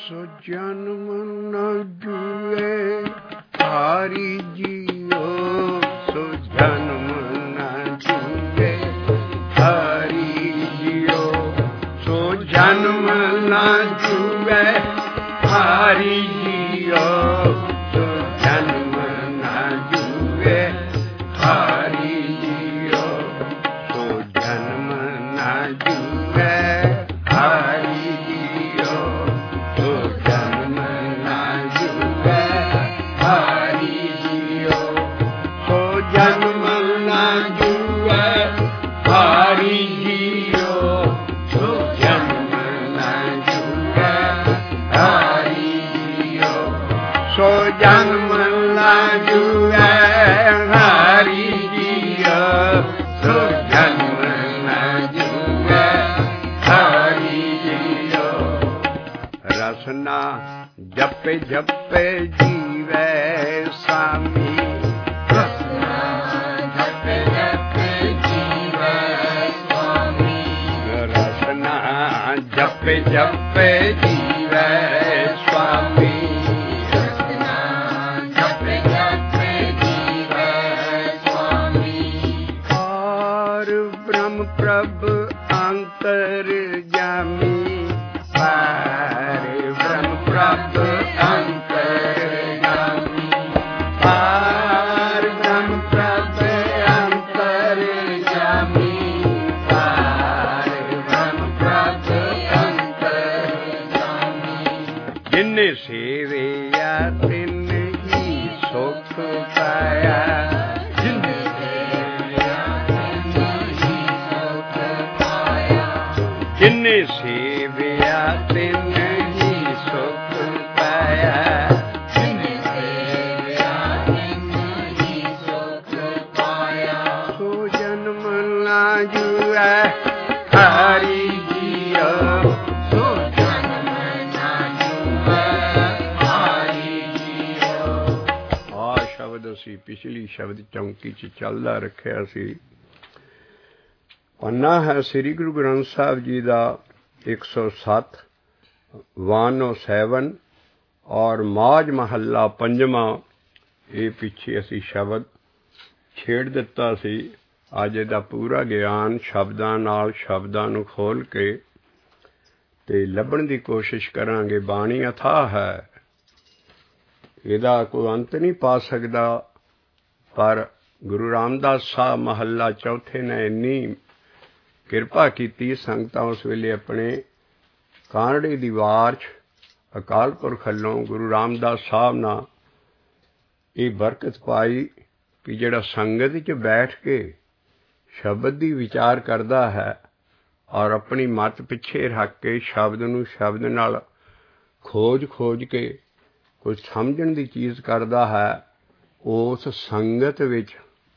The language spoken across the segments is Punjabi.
ਸੋ ਜਨਮ ਨ ਜੂਏ ਹਾਰੀ ਜੀਓ, ਸੋ ਜਨਮ ਨ ਜੂਏ ਹਾਰੀ ਜੀਓ, ਸੋ ਜਨਮ ਨ ਜੂਏ ਹਾਰੀ ਜੀਓ, ਸੋ ਜਨਮ ਨ ਜੂਏ ਹਾਰੀ ਜੀਓ, ਸੋ ਜਨਮ ਨ ਜੂਏ ਹਾਰੀ ਜੀਓ, ਸੋ ਜਨਮ ਨ ਜੂਏ ਹਾਰੀ ਜੀਓ, ਸੋ ਜਨਮ ਨ ਜੂਏ ਹਾਰੀ ਜੀਓ, ਸੋ ਜਨਮ ਨ ਜੂਏ ਹਾਰੀ ਜੀਓ, ਸੋ ਜਨਮ ਨ ਜੂਏ ਹਾਰੀ ਜੀਓ, ਸੋ ਜਨਮ ਨ ਜੂਏ ਹਾਰੀ ਜੀਓ। ਰਸਨਾ ਜਪੇ ਜਪੇ ਜੀਵੈ ਸਾਮੀ, ਰਸਨਾ ਜਪੇ ਜਪੇ ਜੀਵੈ ਸਾਮੀ, ਰਸਨਾ ਜਪੇ ਜਪੇ ਜੀਵੈ ਸੁਆਮੀ, ਰਸਨਾ ਜਪੇ ਜਪੇ ਜੀਵੈ ਸੁਆਮੀ। ਔਰ ਬ੍ਰਹਮ ਪ੍ਰਭ ਅੰਤਰ ਜਾਮੀ, ਪਾਰ ਬ੍ਰਹਮ ਪ੍ਰਭ ਅੰਤਰ ਜਾਮੀ, ਪਾਰ ਬ੍ਰਹਮ ਪ੍ਰਭ ਅੰਤਰ ਜਾਮੀ, ਪਾਰ ਬ੍ਰਹਮ ਪ੍ਰਭ ਅੰਤਰ ਜਾਮੀ। ਜਿਨੇ ਸੇਵਿਆ ਤਿਨ ਹੀ ਸੁਖ ਪਾਇਆ, ਜਿਨੇ ਸੇਵਿਆ ਤਿਨ ਹੀ ਸੁਖ ਪਾਇਆ, ਜਿਨੇ ਸੇਵਿਆ ਤਿਨ ਹੀ ਸੁਖ ਪਾਇਆ, ਜਿਨੇ ਸੇਵਿਆ ਤਿਨ ਹੀ ਸੁਖ ਪਾਇਆ, ਸੋ ਜਨਮ ਨ ਜੂਐ ਹਾਰੀ ਜੀਓ, ਸੋ ਜਨਮ ਨ ਜੂਐ ਹਾਰੀ ਜੀਓ। ਆ ਸ਼ਬਦ ਅਸੀਂ ਪਿਛਲੀ ਸ਼ਬਦ ਚੌਂਕੀ 'ਚ ਚੱਲਦਾ ਰੱਖਿਆ ਸੀ। ਪੰਨਾ ਹੈ ਸ੍ਰੀ ਗੁਰੂ ਗ੍ਰੰਥ ਸਾਹਿਬ ਜੀ ਦਾ 107 107 ਔਰ ਮਾਝ ਮਹੱਲਾ ਪੰਜਵਾਂ। ਇਹ ਪਿੱਛੇ ਅਸੀਂ ਸ਼ਬਦ ਛੇੜ ਦਿੱਤਾ ਸੀ। ਅੱਜ ਇਹਦਾ ਪੂਰਾ ਗਿਆਨ ਸ਼ਬਦਾਂ ਨਾਲ, ਸ਼ਬਦਾਂ ਨੂੰ ਖੋਲ੍ਹ ਕੇ ਤੇ ਲੱਭਣ ਦੀ ਕੋਸ਼ਿਸ਼ ਕਰਾਂਗੇ। ਬਾਣੀ ਅਥਾਹ ਹੈ, ਇਹਦਾ ਕੋਈ ਅੰਤ ਨਹੀਂ ਪਾ ਸਕਦਾ, ਪਰ ਗੁਰੂ ਰਾਮਦਾਸ ਸਾਹਿਬ ਮਹੱਲਾ ਚੌਥੇ ਨੇ ਇੰਨੀ ਕਿਰਪਾ ਕੀਤੀ, ਸੰਗਤਾਂ ਉਸ ਵੇਲੇ ਆਪਣੇ ਕਾਂਗੜੇ ਦੀ ਵਾਰ 'ਚ ਅਕਾਲ ਪੁਰਖ ਵੱਲੋਂ ਗੁਰੂ ਰਾਮਦਾਸ ਸਾਹਿਬ ਨਾਲ ਇਹ ਬਰਕਤ ਪਾਈ ਕਿ ਜਿਹੜਾ ਸੰਗਤ 'ਚ ਬੈਠ ਕੇ ਸ਼ਬਦ ਦੀ ਵਿਚਾਰ ਕਰਦਾ ਹੈ ਔਰ ਆਪਣੀ ਮੱਤ ਪਿੱਛੇ ਰੱਖ ਕੇ ਸ਼ਬਦ ਨੂੰ ਸ਼ਬਦ ਨਾਲ ਖੋਜ ਕੇ ਕੁਝ ਸਮਝਣ ਦੀ ਚੀਜ਼ ਕਰਦਾ ਹੈ, ਉਸ ਸੰਗਤ ਵਿੱਚ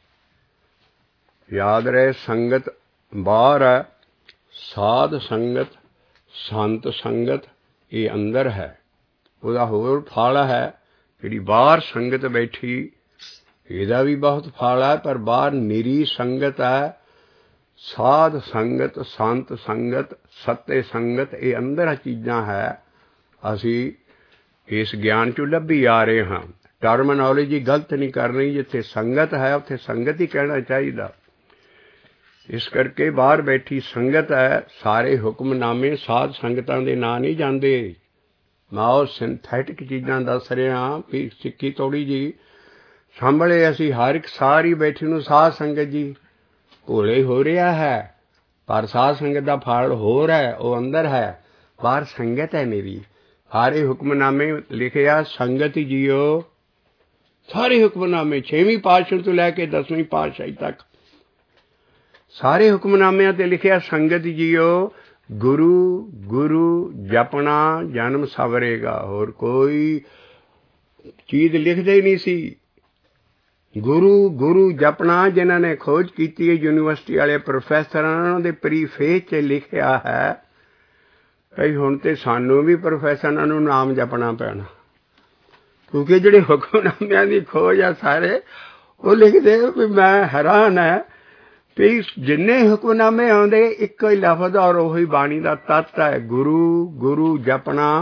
ਯਾਦ ਰਹੇ ਸੰਗਤ ਬਾਹਰ ਹੈ, ਸਾਧ ਸੰਗਤ, ਸੰਤ ਸੰਗਤ ਇਹ ਅੰਦਰ ਹੈ। ਉਹਦਾ ਹੋਰ ਫਲ ਹੈ। ਜਿਹੜੀ ਬਾਹਰ ਸੰਗਤ ਬੈਠੀ ਇਹਦਾ ਵੀ ਬਹੁਤ ਫਲ ਹੈ, ਪਰ ਬਾਹਰ ਨਿਰੀ ਸੰਗਤ ਹੈ। ਸਾਧ ਸੰਗਤ, ਸੰਤ ਸੰਗਤ, ਸੱਤੇ ਸੰਗਤ ਇਹ ਅੰਦਰ ਚੀਜ਼ਾਂ ਹੈ। ਅਸੀਂ ਇਸ ਗਿਆਨ 'ਚੋਂ ਲੱਭੀ ਆ ਰਹੇ ਹਾਂ। ਟਰਮਨੋਲੋਜੀ ਗਲਤ ਨਹੀਂ ਕਰਨੀ, ਜਿੱਥੇ ਸੰਗਤ ਹੈ ਉੱਥੇ ਸੰਗਤ ਹੀ ਕਹਿਣਾ ਚਾਹੀਦਾ। ਇਸ ਕਰਕੇ ਬਾਹਰ ਬੈਠੀ ਸੰਗਤ ਹੈ। ਸਾਰੇ ਹੁਕਮਨਾਮੇ ਸਾਧ ਸੰਗਤਾਂ ਦੇ ਨਾਂ ਨਹੀਂ ਜਾਂਦੇ। ਮੈਂ ਉਹ ਸਿੰਥੈਟਿਕ ਚੀਜ਼ਾਂ ਦੱਸ ਰਿਹਾ ਵੀ ਸਿੱਖੀ ਥੋੜ੍ਹੀ ਜਿਹੀ ਸਾਂਭਲੇ। ਅਸੀਂ ਹਰ ਇੱਕ ਸਾਰੀ ਬੈਠੀ ਨੂੰ ਸਾਧ ਸੰਗਤ ਜੀ ਭੋਲੇ ਹੋ ਰਿਹਾ ਹੈ, ਪਰ ਸਾਧ ਸੰਗਤ ਦਾ ਫਲ ਹੋਰ ਹੈ, ਉਹ ਅੰਦਰ ਹੈ। ਬਾਹਰ ਸੰਗਤ ਹੈ ਮੇਰੀ। ਸਾਰੇ ਹੁਕਮਨਾਮੇ ਲਿਖਿਆ ਸੰਗਤ ਜੀਓ, ਸਾਰੇ ਹੁਕਮਨਾਮੇ 6ਵੀਂ ਪਾਤਸ਼ਾਹੀ ਤੋਂ ਲੈ ਕੇ 10ਵੀਂ ਪਾਤਸ਼ਾਹੀ ਤੱਕ ਸਾਰੇ ਹੁਕਮਨਾਮਿਆਂ 'ਤੇ ਲਿਖਿਆ ਸੰਗਤ ਜੀਓ। ਗੁਰੂ ਗੁਰੂ ਜਪਣਾ ਜਨਮ ਸਵਰੇਗਾ। ਹੋਰ ਕੋਈ ਚੀਜ਼ ਲਿਖਦੇ ਹੀ ਨਹੀਂ ਸੀ। ਗੁਰੂ ਗੁਰੂ ਜਪਣਾ ਜਿਨ੍ਹਾਂ ਨੇ ਖੋਜ ਕੀਤੀ ਹੈ, ਯੂਨੀਵਰਸਿਟੀ ਵਾਲੇ ਪ੍ਰੋਫੈਸਰਾਂ, ਉਹਨਾਂ ਦੇ ਪ੍ਰੀਫੇਸ 'ਚ ਲਿਖਿਆ ਹੈ ਭਈ ਹੁਣ ਤਾਂ ਸਾਨੂੰ ਵੀ ਪ੍ਰੋਫੈਸਰਾਂ ਨੂੰ ਨਾਮ ਜਪਣਾ ਪੈਣਾ, ਕਿਉਂਕਿ ਜਿਹੜੇ ਹੁਕਮਨਾਮਿਆਂ ਦੀ ਖੋਜ ਆ ਸਾਰੇ ਉਹ ਲਿਖਦੇ ਵੀ ਮੈਂ ਹੈਰਾਨ ਹੈ ਵੀ ਜਿੰਨੇ ਹੁਕਮਨਾਮੇ ਆਉਂਦੇ ਇੱਕੋ ਹੀ ਲਫ਼ਜ਼ ਔਰ ਉਹੀ ਬਾਣੀ ਦਾ ਤੱਤ ਹੈ। ਗੁਰੂ ਗੁਰੂ ਜਪਣਾ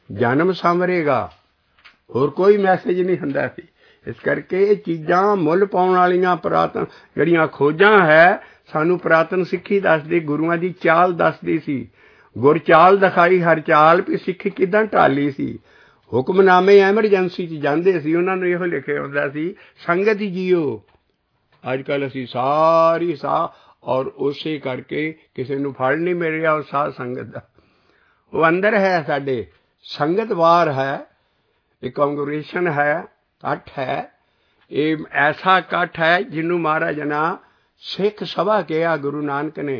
ਜਨਮ ਸੰਵਰੇਗਾ। ਹੋਰ ਕੋਈ ਮੈਸੇਜ ਨਹੀਂ ਹੁੰਦਾ ਸੀ। ਇਸ ਕਰਕੇ ਇਹ ਚੀਜ਼ਾਂ ਮੁੱਲ ਪਾਉਣ ਵਾਲੀਆਂ ਪੁਰਾਤਨ ਜਿਹੜੀਆਂ ਖੋਜਾਂ ਹੈ, ਸਾਨੂੰ ਪੁਰਾਤਨ ਸਿੱਖੀ ਦੱਸਦੀ, ਗੁਰੂਆਂ ਦੀ ਚਾਲ ਦੱਸਦੀ ਸੀ। ਗੁਰ ਚਾਲ ਦਿਖਾਈ ਹਰ ਚਾਲ, ਵੀ ਸਿੱਖੀ ਕਿੱਦਾਂ ਢਾਲੀ ਸੀ। ਹੁਕਮਨਾਮੇ ਐਮਰਜੈਂਸੀ 'ਚ ਜਾਂਦੇ ਸੀ, ਉਹਨਾਂ ਨੂੰ ਇਹੋ ਲਿਖਿਆ ਹੁੰਦਾ ਸੀ ਸੰਗਤ ਹੀ ਜੀਓ। ਅੱਜ ਕੱਲ੍ਹ ਅਸੀਂ ਸਾਰੀ ਸਾਹ, ਔਰ ਉਸੇ ਕਰਕੇ ਕਿਸੇ ਨੂੰ ਫਲ ਨਹੀਂ ਮਿਲ ਰਿਹਾ ਉਸ ਸਾਧ ਸੰਗਤ ਦਾ। ਉਹ ਅੰਦਰ ਹੈ ਸਾਡੇ, ਸੰਗਤ ਬਾਹਰ ਹੈ। ਇਹ ਕੰਗਰੇਸ਼ਨ ਹੈ, ਇਕੱਠ ਹੈ। ਇਹ ਐਸਾ ਇਕੱਠ ਹੈ ਜਿਹਨੂੰ ਮਹਾਰਾਜ ਨੇ ਸਿੱਖ ਸਭਾ ਕਿਹਾ। ਗੁਰੂ ਨਾਨਕ ਨੇ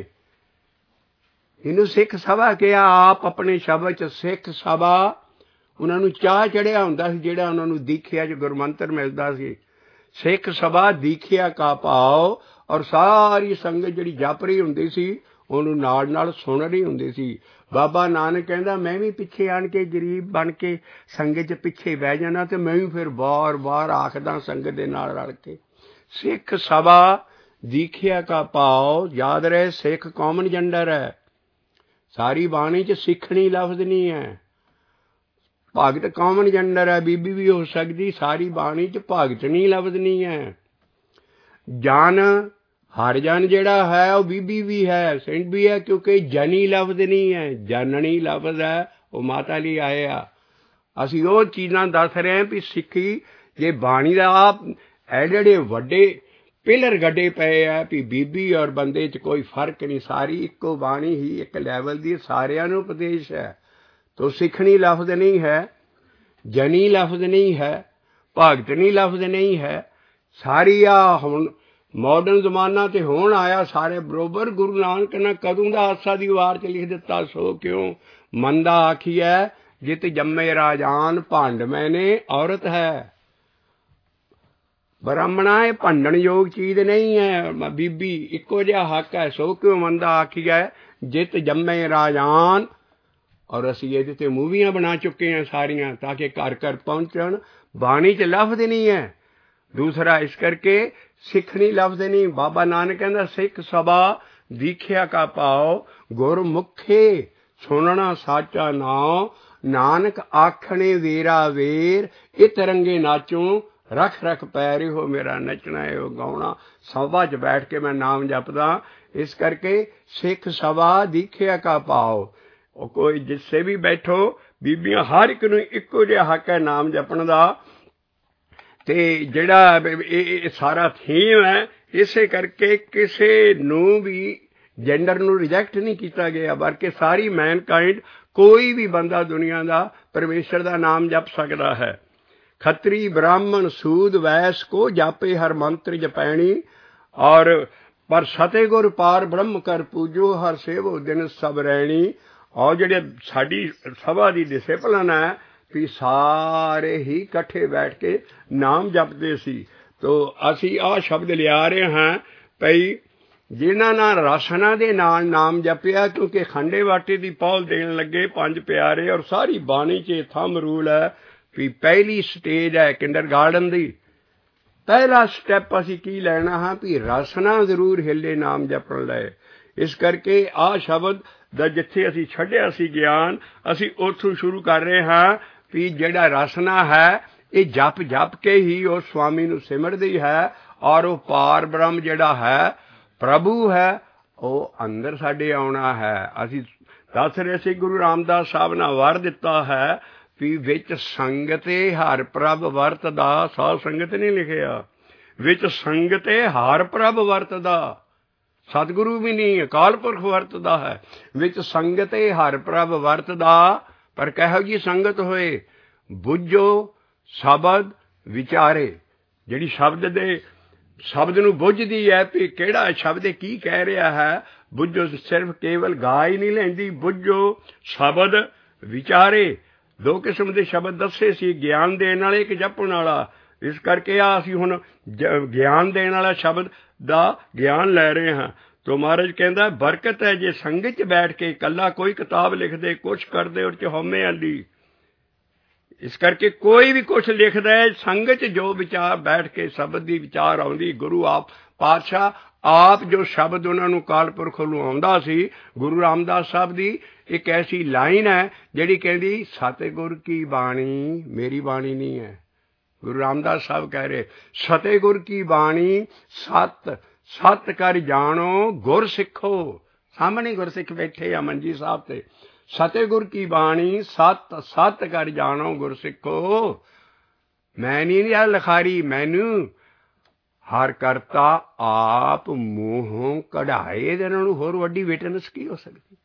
ਇਹਨੂੰ ਸਿੱਖ ਸਭਾ ਕਿਹਾ। ਆਪ ਆਪਣੇ ਸ਼ਬਦ 'ਚ ਸਿੱਖ ਸਭਾ, ਉਹਨਾਂ ਨੂੰ ਚਾਅ ਚੜ੍ਹਿਆ ਹੁੰਦਾ ਸੀ ਜਿਹੜਾ ਉਹਨਾਂ ਨੂੰ ਦੀਖਿਆ 'ਚ ਗੁਰਮੰਤਰ ਮਿਲਦਾ ਸੀ। ਸਿੱਖ ਸਭਾ ਦੀਖਿਆ ਕਾ ਭਾਵ, ਔਰ ਸਾਰੀ ਸੰਗਤ ਜਿਹੜੀ ਜਪ ਰਹੀ ਹੁੰਦੀ ਸੀ ਉਹਨੂੰ ਨਾਲ ਨਾਲ ਸੁਣ ਰਹੀ ਹੁੰਦੀ ਸੀ। ਬਾਬਾ ਨਾਨਕ ਕਹਿੰਦਾ ਮੈਂ ਵੀ ਪਿੱਛੇ ਆਣ ਕੇ ਗਰੀਬ ਬਣ ਕੇ ਸੰਗਤ 'ਚ ਪਿੱਛੇ ਬਹਿ ਜਾਣਾ, ਅਤੇ ਮੈਂ ਵੀ ਫਿਰ ਬਾਰ ਆਖਦਾ ਸੰਗਤ ਦੇ ਨਾਲ ਰਲ ਕੇ ਸਿੱਖ ਸਭਾ ਦੀਖਿਆ ਕਾ ਭਾਵ। ਯਾਦ ਰਹੇ, ਸਿੱਖ ਕਾਮਨ ਜੈਂਡਰ ਹੈ। ਸਾਰੀ ਬਾਣੀ 'ਚ ਸਿੱਖਣੀ ਲਫ਼ਜ਼ ਨਹੀਂ ਹੈ। ਭਗਤ ਕਾਮਨ ਜੈਂਡਰ ਹੈ, ਬੀਬੀ ਵੀ ਹੋ ਸਕਦੀ। ਸਾਰੀ ਬਾਣੀ 'ਚ ਭਗਤਣੀ ਲਫ਼ਜ਼ ਨਹੀਂ ਹੈ। ਜਨ ਹਰ ਜਨ ਜਿਹੜਾ ਹੈ ਉਹ ਬੀਬੀ ਵੀ ਹੈ, ਸੈਂਟ ਵੀ ਹੈ, ਕਿਉਂਕਿ ਜਨੀ ਲਫ਼ਜ਼ ਨਹੀਂ ਹੈ, ਜਨਣੀ ਲਫ਼ਜ਼ ਹੈ। ਉਹ ਮਾਤਾ ਲਈ ਆਏ ਆ। ਅਸੀਂ ਉਹ ਚੀਜ਼ਾਂ ਦੱਸ ਰਹੇ ਹਾਂ ਵੀ ਸਿੱਖੀ ਜੇ ਬਾਣੀ ਦਾ ਆਪ ਐਡੇ ਵੱਡੇ ਪਿਲਰ ਗੱਡੇ ਪਏ ਆ ਵੀ ਬੀਬੀ ਔਰ ਬੰਦੇ 'ਚ ਕੋਈ ਫਰਕ ਨਹੀਂ। ਸਾਰੀ ਇੱਕੋ ਬਾਣੀ ਹੀ ਇੱਕ ਲੈਵਲ ਦੀ ਸਾਰਿਆਂ ਨੂੰ ਉਪਦੇਸ਼ ਹੈ। ਤੋ ਸਿੱਖਣੀ ਲਫ਼ਜ਼ ਨਹੀਂ ਹੈ, ਜਨੀ ਲਫ਼ਜ਼ ਨਹੀਂ ਹੈ, ਭਗਤਣੀ ਲਫ਼ਜ਼ ਨਹੀਂ ਹੈ। ਸਾਰੀ ਆ ਹੁਣ ਮਾਡਰਨ ਜ਼ਮਾਨਾ ਤੇ ਹੁਣ ਆਇਆ ਸਾਰੇ ਬਰੋਬਰ। ਗੁਰੂ ਨਾਨਕ ਨੇ ਕਦੋਂ ਦਾ ਆਸਾ ਦੀ ਵਾਰ 'ਚ ਲਿਖ ਦਿੱਤਾ, ਸੋ ਕਿਉਂ ਮੰਦਾ ਆਖੀਐ ਜਿਤ ਜੰਮੇ ਰਾਜਾਨ, ਭੰਡ ਮੈਨੇ ਔਰਤ ਹੈ। ਬ੍ਰਾਹਮਣਾ ਇਹ ਭੰਡਣ ਯੋਗ ਚੀਜ਼ ਨਹੀਂ ਹੈ। ਬੀਬੀ ਇੱਕੋ ਜਿਹਾ ਹੱਕ ਹੈ। ਸੋ ਕਿਉਂ ਮੰਦਾ ਆਖੀਐ ਜਿਤ ਜੰਮੇ ਰਾਜਾਨ। ਔਰ ਅਸੀਂ ਇਹਦੇ 'ਤੇ ਮੂਵੀਆਂ ਬਣਾ ਚੁੱਕੇ ਹਾਂ ਸਾਰੀਆਂ, ਤਾਂ ਕਿ ਘਰ ਘਰ ਪਹੁੰਚਣ। ਬਾਣੀ 'ਚ ਲਫ਼ਜ਼ ਨਹੀਂ ਹੈ। ਦੂਸਰਾ ਇਸ ਕਰਕੇ ਸਿੱਖਣੀ ਲਫ਼ਜ਼ ਨਹੀਂ। ਬਾਬਾ ਨਾਨਕ ਕਹਿੰਦਾ ਸਿੱਖ ਸਭਾ ਦੀਖਿਆ ਕਾ ਭਾਵ, ਗੁਰਮੁਖੇ ਸੁਣਨਾ ਸਾਚਾ ਨਾਉ, ਨਾਨਕ ਆਖਣੇ ਵੇਰਾ ਵੇਰ, ਇਹ ਰੰਗੇ ਨਾਚੂ ਰੱਖ ਰੱਖ ਪੈ ਰਿਹੋ ਮੇਰਾ ਨੱਚਣਾ ਇਹੋ ਗਾਉਣਾ। ਸਭਾ 'ਚ ਬੈਠ ਕੇ ਮੈਂ ਨਾਮ ਜਪਦਾ। ਇਸ ਕਰਕੇ ਸਿੱਖ ਸਭਾ ਦੀਖਿਆ ਕਾ ਭਾਵ। ਉਹ ਕੋਈ ਜਿੱਥੇ ਵੀ ਬੈਠੋ, ਬੀਬੀਆਂ ਹਰ ਇੱਕ ਨੂੰ ਇੱਕੋ ਜਿਹਾ ਹੱਕ ਹੈ ਨਾਮ ਜਪਣ ਦਾ। ਅਤੇ ਜਿਹੜਾ ਇਹ ਸਾਰਾ ਥੀਮ ਹੈ, ਇਸੇ ਕਰਕੇ ਕਿਸੇ ਨੂੰ ਵੀ ਜੈਂਡਰ ਨੂੰ ਰਿਜੈਕਟ ਨਹੀਂ ਕੀਤਾ ਗਿਆ, ਬਲਕਿ ਸਾਰੀ ਮੈਨਕਾਇੰਡ, ਕੋਈ ਵੀ ਬੰਦਾ ਦੁਨੀਆ ਦਾ ਪਰਮੇਸ਼ਰ ਦਾ ਨਾਮ ਜਪ ਸਕਦਾ ਹੈ। ਖੱਤਰੀ ਬ੍ਰਾਹਮਣ ਸੂਦ ਵੈਸ ਕੋ ਜਾਪੇ ਹਰ ਮੰਤਰ ਜਪੈਣੀ, ਔਰ ਪਰ ਫਤਿਹਗੁਰ ਪਾਰ ਬ੍ਰਹਮ ਕਰ ਪੂਜੋ, ਹਰ ਸੇਵੋ ਦਿਨ ਸਭ ਰਹਿਣੀ। ਔਰ ਜਿਹੜੇ ਸਾਡੀ ਸਭਾ ਦੀ ਡਿਸਿਪਲਨ ਹੈ ਵੀ ਸਾਰੇ ਹੀ ਇਕੱਠੇ ਬੈਠ ਕੇ ਨਾਮ ਜਪਦੇ ਸੀ। ਤੋ ਅਸੀਂ ਆਹ ਸ਼ਬਦ ਲਿਆ ਰਹੇ ਹਾਂ ਭਈ ਜਿਨ੍ਹਾਂ ਨਾਲ ਰਸਨਾ ਦੇ ਨਾਲ ਨਾਮ ਜਪਿਆ, ਕਿਉਂਕਿ ਖੰਡੇ ਬਾਟੇ ਦੀ ਪਹੁਲ ਦੇਣ ਲੱਗੇ ਪੰਜ ਪਿਆਰੇ। ਔਰ ਸਾਰੀ ਬਾਣੀ 'ਚ ਥੰਮ ਰੂਲ ਹੈ ਵੀ ਪਹਿਲੀ ਸਟੇਜ ਹੈ ਕਿੰਡਰਗਾਰਡਨ ਦੀ। ਪਹਿਲਾ ਸਟੈਪ ਅਸੀਂ ਕੀ ਲੈਣਾ ਹਾਂ ਵੀ ਰਸਨਾ ਜ਼ਰੂਰ ਹਿੱਲੇ ਨਾਮ ਜਪਣ ਲਈ। ਇਸ ਕਰਕੇ ਆਹ ਸ਼ਬਦ ਦਾ ਜਿੱਥੇ ਅਸੀਂ ਛੱਡਿਆ ਸੀ ਗਿਆਨ, ਅਸੀਂ ਉੱਥੋਂ ਸ਼ੁਰੂ ਕਰ ਰਹੇ ਹਾਂ ਵੀ ਜਿਹੜਾ ਰਸਨਾ ਹੈ ਇਹ ਜਪ ਜਪ ਕੇ ਹੀ ਉਹ ਸਵਾਮੀ ਨੂੰ ਸਿਮਰਦੀ ਹੈ। ਔਰ ਉਹ ਪਾਰ ਬ੍ਰਹਮ ਜਿਹੜਾ ਹੈ, ਪ੍ਰਭੂ ਹੈ, ਉਹ ਅੰਦਰ ਸਾਡੇ ਆਉਣਾ ਹੈ। ਅਸੀਂ ਦੱਸ ਰਹੇ ਸੀ ਗੁਰੂ ਰਾਮਦਾਸ ਸਾਹਿਬ ਨੇ ਵਰ ਦਿੱਤਾ ਹੈ ਵੀ ਵਿੱਚ ਸੰਗਤੇ ਹਰ ਪ੍ਰਭ ਵਰਤਦਾ। ਸਾਧ ਸੰਗਤ ਨਹੀਂ ਲਿਖਿਆ, ਵਿੱਚ ਸੰਗਤੇ ਹਰ ਪ੍ਰਭ ਵਰਤਦਾ। ਸਤਿਗੁਰੂ ਵੀ ਨਹੀਂ, ਅਕਾਲ ਪੁਰਖ ਵਰਤਦਾ ਹੈ। ਵਿੱਚ ਸੰਗਤੇ ਹਰ ਪ੍ਰਭ ਵਰਤਦਾ, ਪਰ ਕਿਹੋ ਜਿਹੀ ਸੰਗਤ ਹੋਏ, ਬੁੱਝੋ ਸ਼ਬਦ ਵਿਚਾਰੇ। ਜਿਹੜੀ ਸ਼ਬਦ ਨੂੰ ਬੁੱਝਦੀ ਹੈ ਵੀ ਕਿਹੜਾ ਸ਼ਬਦ ਕੀ ਕਹਿ ਰਿਹਾ ਹੈ, ਬੁੱਝੋ। ਸਿਰਫ ਕੇਵਲ ਗਾ ਹੀ ਨਹੀਂ ਲੈਂਦੀ, ਬੁੱਝੋ ਸ਼ਬਦ ਵਿਚਾਰੇ। ਦੋ ਕਿਸਮ ਦੇ ਸ਼ਬਦ ਦੱਸੇ ਸੀ, ਗਿਆਨ ਦੇਣ ਵਾਲੇ, ਇੱਕ ਜਪਣ ਵਾਲਾ। ਇਸ ਕਰਕੇ ਆ ਅਸੀਂ ਹੁਣ ਗਿਆਨ ਦੇਣ ਵਾਲਾ ਸ਼ਬਦ ਦਾ ਗਿਆਨ ਲੈ ਰਹੇ ਹਾਂ। ਤੋ ਮਹਾਰਾਜ ਕਹਿੰਦਾ ਬਰਕਤ ਹੈ ਜੇ ਸੰਗਤ 'ਚ ਬੈਠ ਕੇ ਇਕੱਲਾ ਕੋਈ ਕਿਤਾਬ ਲਿਖਦੇ, ਕੁਛ ਕਰਦੇ, ਉਹਦੇ 'ਚ ਹਉਮੈ ਆਲੀ। ਇਸ ਕਰਕੇ ਕੋਈ ਵੀ ਕੁਛ ਲਿਖਦਾ ਹੈ, ਸੰਗਤ 'ਚ ਜੋ ਵਿਚਾਰ ਬੈਠ ਕੇ ਸ਼ਬਦ ਦੀ ਵਿਚਾਰ ਆਉਂਦੀ, ਗੁਰੂ ਆਪ ਪਾਤਸ਼ਾਹ ਆਪ ਜੋ ਸ਼ਬਦ ਉਹਨਾਂ ਨੂੰ ਕਾਲ ਪੁਰਖ ਨੂੰ ਆਉਂਦਾ ਸੀ। ਗੁਰੂ ਰਾਮਦਾਸ ਸਾਹਿਬ ਦੀ ਇੱਕ ਐਸੀ ਲਾਈਨ ਹੈ ਜਿਹੜੀ ਕਹਿੰਦੀ ਸਤਿਗੁਰ ਕੀ ਬਾਣੀ ਮੇਰੀ ਬਾਣੀ ਨਹੀਂ ਹੈ। ਗੁਰੂ ਰਾਮਦਾਸ ਸਾਹਿਬ ਕਹਿ ਰਹੇ ਸਤਿਗੁਰ ਕੀ ਬਾਣੀ ਸਤ ਸਤ ਕਰ ਜਾਣੋ ਗੁਰ ਸਿੱਖੋ। ਸਾਹਮਣੇ ਗੁਰਸਿੱਖ ਬੈਠੇ ਆ ਮੰਜੀ ਸਾਹਿਬ ਤੇ। ਸਤਿਗੁਰ ਕੀ ਬਾਣੀ ਸਤ ਸਤ ਕਰ ਜਾਣੋ ਗੁਰ ਸਿੱਖੋ। ਮੈਂ ਨਹੀਂ ਲਿਖਾਰੀ ਮੈਨੂੰ ਹਰ ਕਰਤਾ ਆਪ ਮੂੰਹੋਂ ਕਢਾਏ। ਇਹਦੇ ਨਾਲੋਂ ਹੋਰ ਵੱਡੀ ਵਿਟਨੈਸ ਕੀ ਹੋ ਸਕਦੀ।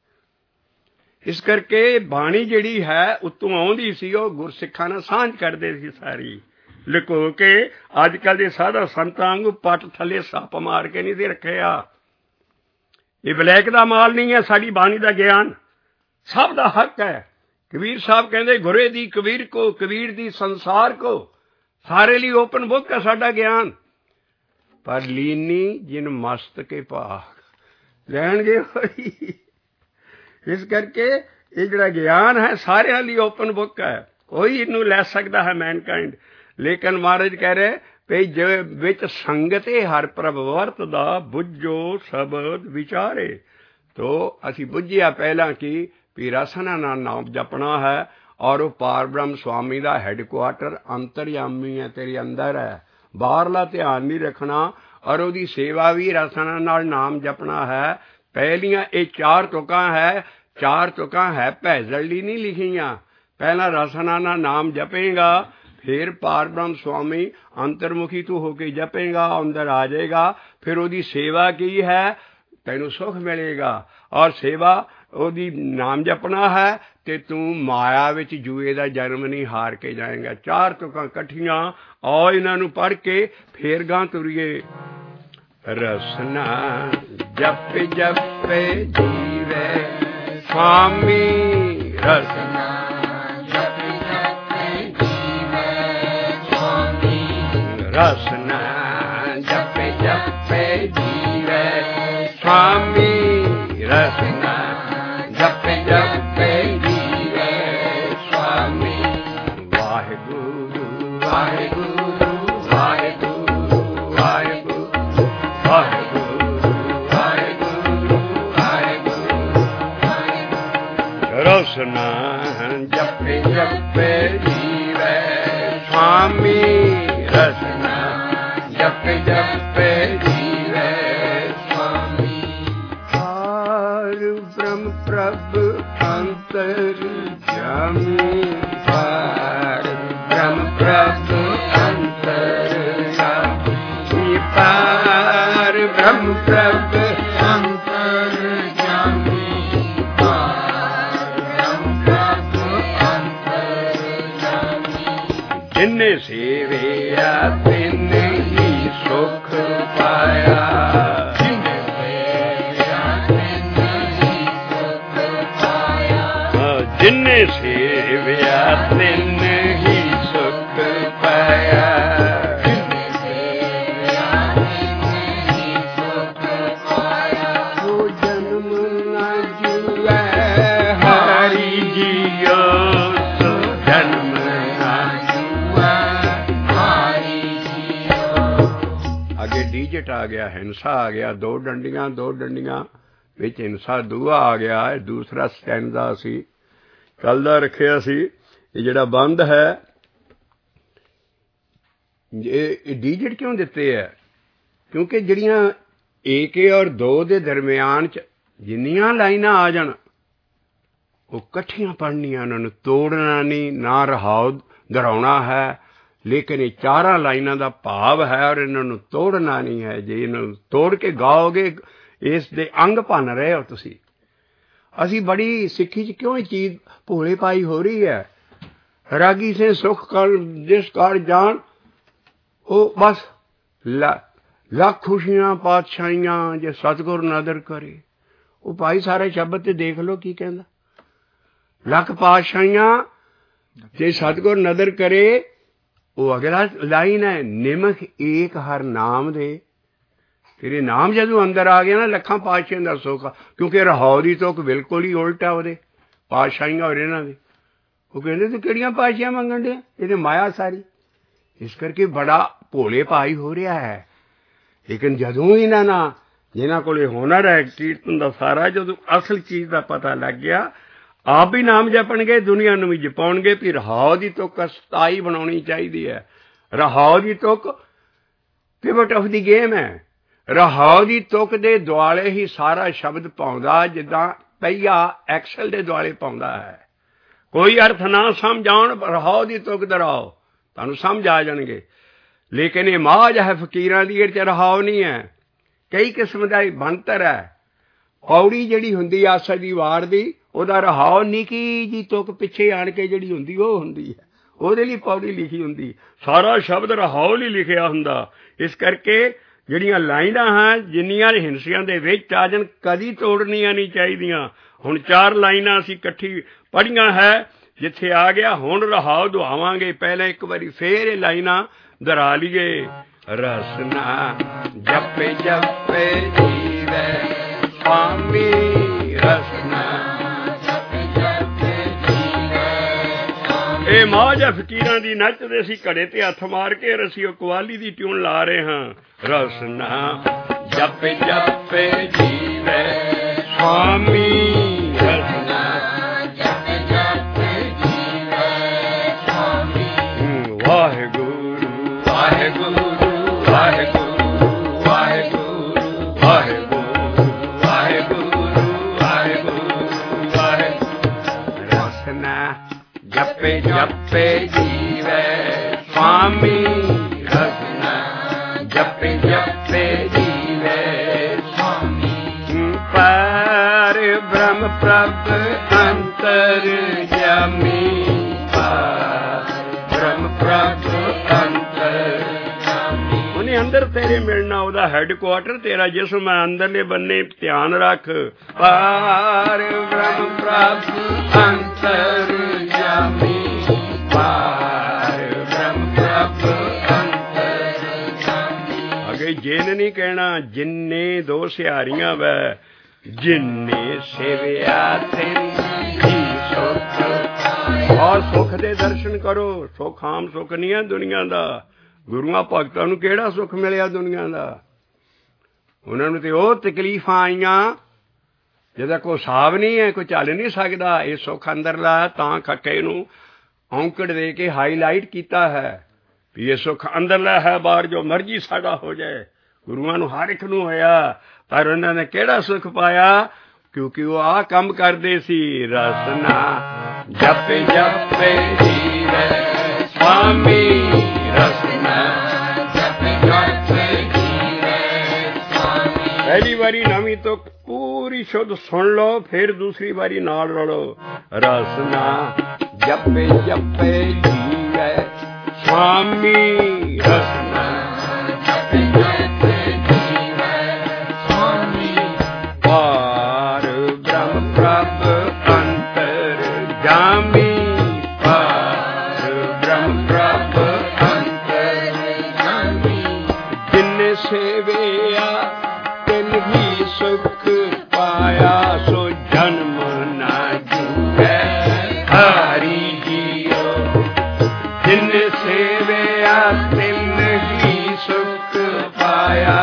ਇਸ ਕਰਕੇ ਬਾਣੀ ਜਿਹੜੀ ਹੈ ਉੱਤੋਂ ਆਉਂਦੀ ਸੀ, ਉਹ ਗੁਰਸਿੱਖਾਂ ਨਾਲ ਸਾਂਝ ਕਰਦੇ ਸੀ ਸਾਰੀ ਲੁਕੋ ਕੇ। ਅੱਜ ਕੱਲ੍ਹ ਦੇ ਸਾਧਾ ਸੰਤਾਂ ਵਾਂਗੂ ਪੱਟ ਥੱਲੇ ਸੱਪ ਮਾਰ ਕੇ ਨਹੀਂ ਸੀ ਰੱਖਿਆ। ਇਹ ਬਲੈਕ ਦਾ ਮਾਲ ਨਹੀਂ ਹੈ ਸਾਡੀ ਬਾਣੀ ਦਾ ਗਿਆਨ ਸਭ ਦਾ ਹੱਕ ਹੈ। ਕਬੀਰ ਸਾਹਿਬ ਕਹਿੰਦੇ ਗੁਰੇ ਦੀ ਕਬੀਰ ਕੋ ਕਬੀਰ ਦੀ ਸੰਸਾਰ ਕੋ। ਸਾਰੇ ਲਈ ਓਪਨ ਬੁੱਕ ਹੈ ਸਾਡਾ ਗਿਆਨ। ਪਰ ਲੀਨੀ ਜਿਨ ਮਸਤਕੇ ਭਾਗ ਲੈਣਗੇ ਹੋਈ। ਇਸ ਕਰਕੇ ਇਹ ਜਿਹੜਾ ਗਿਆਨ ਹੈ ਸਾਰਿਆਂ ਲਈ ਓਪਨ ਬੁੱਕ ਹੈ, ਕੋਈ ਇਹਨੂੰ ਲੈ ਸਕਦਾ ਹੈ ਮੈਨਕਾਇੰਡ। ਲੇਕਿਨ ਮਹਾਰਾਜ ਕਹਿ ਰਹੇ ਵੀ ਜੇ ਵਿੱਚ ਸੰਗਤੇ ਹਰ ਪ੍ਰਭ ਵਰਤਦਾ ਬੁੱਝੋ ਸ਼ਬਦ ਵਿਚਾਰੇ। ਤੋ ਅਸੀਂ ਬੁੱਝਿਆ ਪਹਿਲਾਂ ਕਿ ਵੀ ਰਸਨਾ ਨਾਲ ਨਾਮ ਜਪਣਾ ਹੈ ਔਰ ਉਹ ਪਾਰ ਬ੍ਰਹਮ ਸਵਾਮੀ ਦਾ ਹੈਡਕੁਆਟਰ ਅੰਤਰਯਾਮੀ ਹੈ, ਤੇਰੇ ਅੰਦਰ ਹੈ। ਬਾਹਰਲਾ ਧਿਆਨ ਨਹੀਂ ਰੱਖਣਾ ਔਰ ਉਹਦੀ ਸੇਵਾ ਵੀ ਰਸਨਾ ਨਾਲ ਨਾਮ ਜਪਣਾ ਹੈ। ਪਹਿਲੀਆਂ ਇਹ ਚਾਰ ਤੁਕਾਂ ਹੈ, ਚਾਰ ਤੁਕਾਂ ਹੈ ਭੈਜਲ ਲਈ ਨਹੀਂ ਲਿਖੀਆਂ। ਪਹਿਲਾਂ ਰਸਨਾ ਨਾਲ ਨਾਮ ਜਪੇਗਾ, ਫਿਰ ਪਾਰ ਬ੍ਰਹਮ ਸਵਾਮੀ ਅੰਤਰਮੁਖੀ ਤੂੰ ਹੋ ਕੇ ਜਪੇਗਾ, ਅੰਦਰ ਆ ਜਾਏਗਾ। ਫਿਰ ਉਹਦੀ ਸੇਵਾ ਕੀ ਹੈ, ਤੈਨੂੰ ਸੁੱਖ ਮਿਲੇਗਾ। ਔਰ ਸੇਵਾ ਉਹਦੀ ਨਾਮ ਜਪਣਾ ਹੈ ਤੇ ਤੂੰ ਮਾਇਆ ਵਿੱਚ ਜੂਏ ਦਾ ਜਨਮ ਨਹੀਂ ਹਾਰ ਕੇ ਜਾਏਗਾ। ਚਾਰ ਤੁਕਾਂ ਇਕੱਠੀਆਂ ਔਰ ਇਹਨਾਂ ਨੂੰ ਪੜ੍ਹ ਕੇ ਫੇਰ ਗਾਂ ਤੁਰੀਏ। ਰਸਨਾ ਜਪ ਜਪੇ ਜੀਵੇ ਸਵਾਮੀ ਰਸਨਾ ਜਪ ਜਪੇ ਜੀਵੇ ਸਵਾਮੀ ਰਸਨਾ ਜਪ ਜਪੇ ਜੀਵੇ ਸਵਾਮੀ ਰਸਨਾ ਜਪ ਜਪੇ ਜੀਵੇ ਸਵਾਮੀ। ਵਾਹਿਗੁਰੂ ਵਾਹਿਗੁਰੂ ਵਾਹਿਗੁਰੂ ਵਾਹਿਗੁਰੂ ਰਸਨਾ ਜਪੇ ਜਪੇ ਜੀਵੇ ਸਵਾਮੀ ਰਸਨਾ ਜਪੇ ਜਪੇ ਜੀਵੇ ਸਵਾਮੀ। ਪਾਰ ਬ੍ਰਹਮ ਪ੍ਰਭ ਅੰਤਰ ਜਾਮੀ ਪਾਰ ਬ੍ਰਹਮ ਪ੍ਰਭ ਅੰਤਰ ਜਾਮੀ ਪਾਰ ਬ੍ਰਹਮ ਪ੍ਰਭ ਅੰਤਰ ਜਾਮੀ ਜਿਨੇ ਸੇਵਿਆ ਤਿਨ ਹੀ ਸੁਖ ਪਾਇਆ। ਜਿਨੇ ਸੇਵਿਆ ਤਿਨ ਹੀ ਸੁਖ ਪਾਇਆ। ਜਿਨੇ ਸੇਵਿਆ ਤਿਨ ਹੀ ਸੁਖ ਪਾਇਆ। ਜਿਨੇ ਸੇਵਿਆ ਤਿਨ ਹੀ ਸੁਖ ਪਾਇਆ। ਸੋ ਜਨਮ ਨਾ ਜੁਐ ਹਰੀ ਜੀਓ ਸੋ ਜਨਮ ਡੀਜਟ ਆ ਗਿਆ, ਹਿੰਸਾ ਆ ਗਿਆ, ਦੋ ਡੰਡੀਆਂ ਵਿੱਚ ਹਿੰਸਾ ਦੂਆ ਆ ਗਿਆ। ਦੂਸਰਾ ਸਟੈਂਡਾ ਸੀ ਕੱਲ੍ਹ ਦਾ ਰੱਖਿਆ ਸੀ। ਇਹ ਜਿਹੜਾ ਬੰਦ ਹੈ ਇਹ ਡੀਜਟ ਕਿਉਂ ਦਿੱਤੇ ਹੈ? ਕਿਉਂਕਿ ਜਿਹੜੀਆਂ 1 ਔਰ 2 ਦੇ ਦਰਮਿਆਨ 'ਚ ਜਿੰਨੀਆਂ ਲਾਈਨਾਂ ਆ ਜਾਣ ਉਹ ਇਕੱਠੀਆਂ ਪੜ੍ਹਨੀਆਂ, ਉਹਨਾਂ ਨੂੰ ਤੋੜਨਾ ਨਹੀਂ, ਨਾ ਰਹਾਉ ਦੁਹਰਾਉਣਾ ਹੈ। ਲੇਕਿਨ ਇਹ ਚਾਰਾਂ ਲਾਈਨਾਂ ਦਾ ਭਾਵ ਹੈ ਔਰ ਇਹਨਾਂ ਨੂੰ ਤੋੜਨਾ ਨਹੀਂ ਹੈ। ਜੇ ਇਹਨਾਂ ਨੂੰ ਤੋੜ ਕੇ ਗਾਓਗੇ ਇਸ ਦੇ ਅੰਗ ਭੰਨ ਰਹੇ ਹੋ ਤੁਸੀਂ। ਅਸੀਂ ਬੜੀ ਸਿੱਖੀ 'ਚ ਕਿਉਂ ਇਹ ਚੀਜ਼ ਭੋਲੇ ਪਾਈ ਹੋ ਰਹੀ ਹੈ। ਰਾਗੀ ਸੇ ਸੁਖ ਕਰ ਜਿਸ ਕਰ ਜਾਣ, ਉਹ ਬਸ ਲੱਖ ਖੁਸ਼ੀਆਂ ਪਾਤਸ਼ਾਹੀਆਂ ਜੇ ਸਤਿਗੁਰ ਨਦਰ ਕਰੇ। ਉਹ ਭਾਈ ਸਾਰੇ ਸ਼ਬਦ ਤੇ ਦੇਖ ਲਓ ਕੀ ਕਹਿੰਦਾ। ਲੱਖ ਪਾਤਸ਼ਾਹੀਆਂ ਜੇ ਸਤਿਗੁਰ ਨਦਰ ਕਰੇ। ਉਹ ਅਗਲਾ ਲਾਈਨ ਹੈ ਨਿਮਖ ਏਕ ਹਰ ਨਾਮ ਦੇ। ਤੇਰੇ ਨਾਮ ਜਦੋਂ ਅੰਦਰ ਆ ਗਿਆ ਨਾ ਲੱਖਾਂ ਪਾਤਸ਼ਾਹੀਆਂ ਦਾ ਸੁੱਖ। ਕਿਉਂਕਿ ਰਹਾਉ ਦੀ ਤੁਕ ਬਿਲਕੁਲ ਹੀ ਉਲਟਾ ਉਹਦੇ ਪਾਤਸ਼ਾਹੀਆਂ ਔਰ ਇਹਨਾਂ ਦੇ। ਉਹ ਕਹਿੰਦੇ ਤੂੰ ਕਿਹੜੀਆਂ ਪਾਤਸ਼ਾਹੀਆਂ ਮੰਗਣ ਡਿਆ, ਇਹਦੇ ਮਾਇਆ ਸਾਰੀ। ਇਸ ਕਰਕੇ ਬੜਾ ਭੋਲੇ ਭਾਈ ਹੋ ਰਿਹਾ ਹੈ। ਲੇਕਿਨ ਜਦੋਂ ਇਹਨਾਂ ਨਾਲ ਜਿਨ੍ਹਾਂ ਕੋਲ ਹੁਨਰ ਹੈ ਕੀਰਤਨ ਦਾ ਸਾਰਾ, ਜਦੋਂ ਅਸਲ ਚੀਜ਼ ਦਾ ਪਤਾ ਲੱਗ ਗਿਆ, ਆਪ ਵੀ ਨਾਮ ਜਪਣਗੇ, ਦੁਨੀਆ ਨੂੰ ਵੀ ਜਪਾਉਣਗੇ। ਵੀ ਰਹਾਉ ਦੀ ਤੁਕ ਸਤਾਈ ਬਣਾਉਣੀ ਚਾਹੀਦੀ ਹੈ। ਰਹਾਉ ਦੀ ਤੁਕ ਪਿਵਟ ਆਫ ਦੀ ਗੇਮ ਹੈ। ਰਹਾਉ ਦੀ ਤੁਕ ਦੇ ਦੁਆਲੇ ਹੀ ਸਾਰਾ ਸ਼ਬਦ ਪਾਉਂਦਾ, ਜਿੱਦਾਂ ਪਹੀਆ ਐਕਸਲ ਦੇ ਦੁਆਲੇ ਪਾਉਂਦਾ ਹੈ। ਕੋਈ ਅਰਥ ਨਾ ਸਮਝ ਆਉਣ, ਰਹਾਉ ਦੀ ਤੁਕ ਦੁਹਰਾਓ, ਤੁਹਾਨੂੰ ਸਮਝ ਆ ਜਾਣਗੇ। ਲੇਕਿਨ ਇਹ ਮਾਝ ਹੈ ਫਕੀਰਾਂ ਦੀ, ਇਹ 'ਚ ਰਹਾਉ ਨਹੀਂ ਹੈ। ਕਈ ਕਿਸਮ ਦਾ ਬਣਤਰ ਹੈ। ਪੌੜੀ ਜਿਹੜੀ ਹੁੰਦੀ ਆਸਾ ਦੀ ਵਾਰ ਦੀ, ਉਹਦਾ ਰਹਾਉ ਨਿੱਕੀ ਜੀ ਤੁਕ ਪਿੱਛੇ ਆਣ ਕੇ ਜਿਹੜੀ ਹੁੰਦੀ ਉਹ ਹੁੰਦੀ ਹੈ, ਉਹਦੇ ਲਈ ਪੌੜੀ ਲਿਖੀ ਹੁੰਦੀ। ਸਾਰਾ ਸ਼ਬਦ ਰਹਾਉ ਲਈ ਲਿਖਿਆ ਹੁੰਦਾ। ਇਸ ਕਰਕੇ ਜਿਹੜੀਆਂ ਲਾਈਨਾਂ ਹਨ, ਜਿੰਨੀਆਂ ਹਿੰਸਿਆਂ ਦੇ ਵਿੱਚ ਆ ਜਾਣ, ਕਦੀ ਤੋੜਨੀਆਂ ਨਹੀਂ ਚਾਹੀਦੀਆਂ। ਹੁਣ 4 ਲਾਈਨਾਂ ਅਸੀਂ ਇਕੱਠੀ ਪੜ੍ਹੀਆਂ ਹੈ, ਜਿੱਥੇ ਆ ਗਿਆ ਹੁਣ ਰਹਾਉ ਦੁਹਾਵਾਂਗੇ। ਪਹਿਲਾਂ ਇੱਕ ਵਾਰੀ ਫੇਰ ਇਹ ਲਾਈਨਾਂ ਦੁਹਰਾ ਲਈਏ। ਰਸਨਾ ਜਪੇ ਜਪੇ ਜੀਵੇ स्वामी रसना जप जप जीवे स्वामी। ਇਹ ਮਾਝ ਹੈ ਫਕੀਰਾਂ ਦੀ। ਨੱਚਦੇ ਸੀ ਘੜੇ ਤੇ ਹੱਥ ਮਾਰ ਕੇ, ਅਸੀਂ ਉਹ ਕਵਾਲੀ ਦੀ ਟਿਊਨ ਲਾ ਰਹੇ ਹਾਂ। ਰਸਨਾ ਜਪ ਜਪ ਜੀਵੇ स्वामी रसना जप जप जीवे स्वामी। वाहेगुरु वाहेगुरु वाहेगुरु वाहेगुरु वाहेगुरु जपे जपे जीवे स्वामी रसना जपे जपे जीवे स्वामी। पर ब्रह्म प्रभ अंतर जमी, ब्रह्म प्रभ अंतर जमी। उन्हें अंदर तेरे मिलना, ਉਹਦਾ ਹੈਡਕੁਆਟਰ ਤੇਰਾ ਜਿਸਮ ਹੈ, ਅੰਦਰਲੇ ਬੰਨੇ ਧਿਆਨ ਰੱਖ। ਪਰ ਬ੍ਰਹਮ ਪ੍ਰਭ ਅੰਤਰ ਜਾਮੀ, ਪਰ ਬ੍ਰਹਮ ਪ੍ਰਭ ਅੰਤਰ ਜਾਮੀ। ਅੱਗੇ ਜਿੰਨ ਨਹੀਂ ਕਹਿਣਾ, ਜਿੰਨੇ 2 ਸਿਹਾਰੀਆਂ ਵੈ, ਜਿੰਨੇ ਸੇਵਿਆ ਤੇਰੀ ਸੁਖ। ਔਰ ਸੁਖ ਦੇ ਦਰਸ਼ਨ ਕਰੋ। ਸੁਖ ਆਮ ਸੁਖ ਨਹੀਂ ਹੈ ਦੁਨੀਆ ਦਾ। ਗੁਰੂਆਂ ਭਗਤਾਂ ਨੂੰ ਕਿਹੜਾ ਸੁੱਖ ਮਿਲਿਆ ਦੁਨੀਆ ਦਾ? ਉਹਨਾਂ ਨੂੰ ਤੇ ਉਹ ਤਕਲੀਫਾਂ ਆਈਆਂ ਜਿਹਦਾ ਕੋਈ ਹਿਸਾਬ ਨਹੀਂ ਹੈ, ਕੋਈ ਚੱਲ ਨਹੀਂ ਸਕਦਾ। ਇਹ ਸੁੱਖ ਅੰਦਰਲਾ ਤਾਂ ਖੱਕੇ ਨੂੰ ਔਂਕੜ ਦੇ ਕੇ ਹਾਈਲਾਈਟ ਕੀਤਾ ਹੈ ਵੀ ਇਹ ਸੁੱਖ ਅੰਦਰਲਾ ਹੈ, ਬਾਹਰ ਜੋ ਮਰਜ਼ੀ ਸਾਡਾ ਹੋ ਜਾਏ। ਗੁਰੂਆਂ ਨੂੰ ਹਰ ਇੱਕ ਨੂੰ ਹੋਇਆ, ਪਰ ਉਹਨਾਂ ਨੇ ਕਿਹੜਾ ਸੁੱਖ ਪਾਇਆ? ਕਿਉਂਕਿ ਉਹ ਆਹ ਕੰਮ ਕਰਦੇ ਸੀ। ਰਸਨਾ ਜਪੇ ਜਪੇ ਜੀਵੇ स्वामी रसना जपे जपे जीवे स्वामी। पहली बारी नवीं तो पूरी शुद्ध सुन लो, फिर दूसरी बारी नाल रलो। रसना जपे जपे जीवे स्वामी रसना जपे जपे जीवे स्वामी। पार ब्रह्म प्रभ अंतर जामी, सेविया तिन ही सुख पाया, सो जन्म ना जूए हरि जियो। जिन सेविया तिन ही सुख पाया,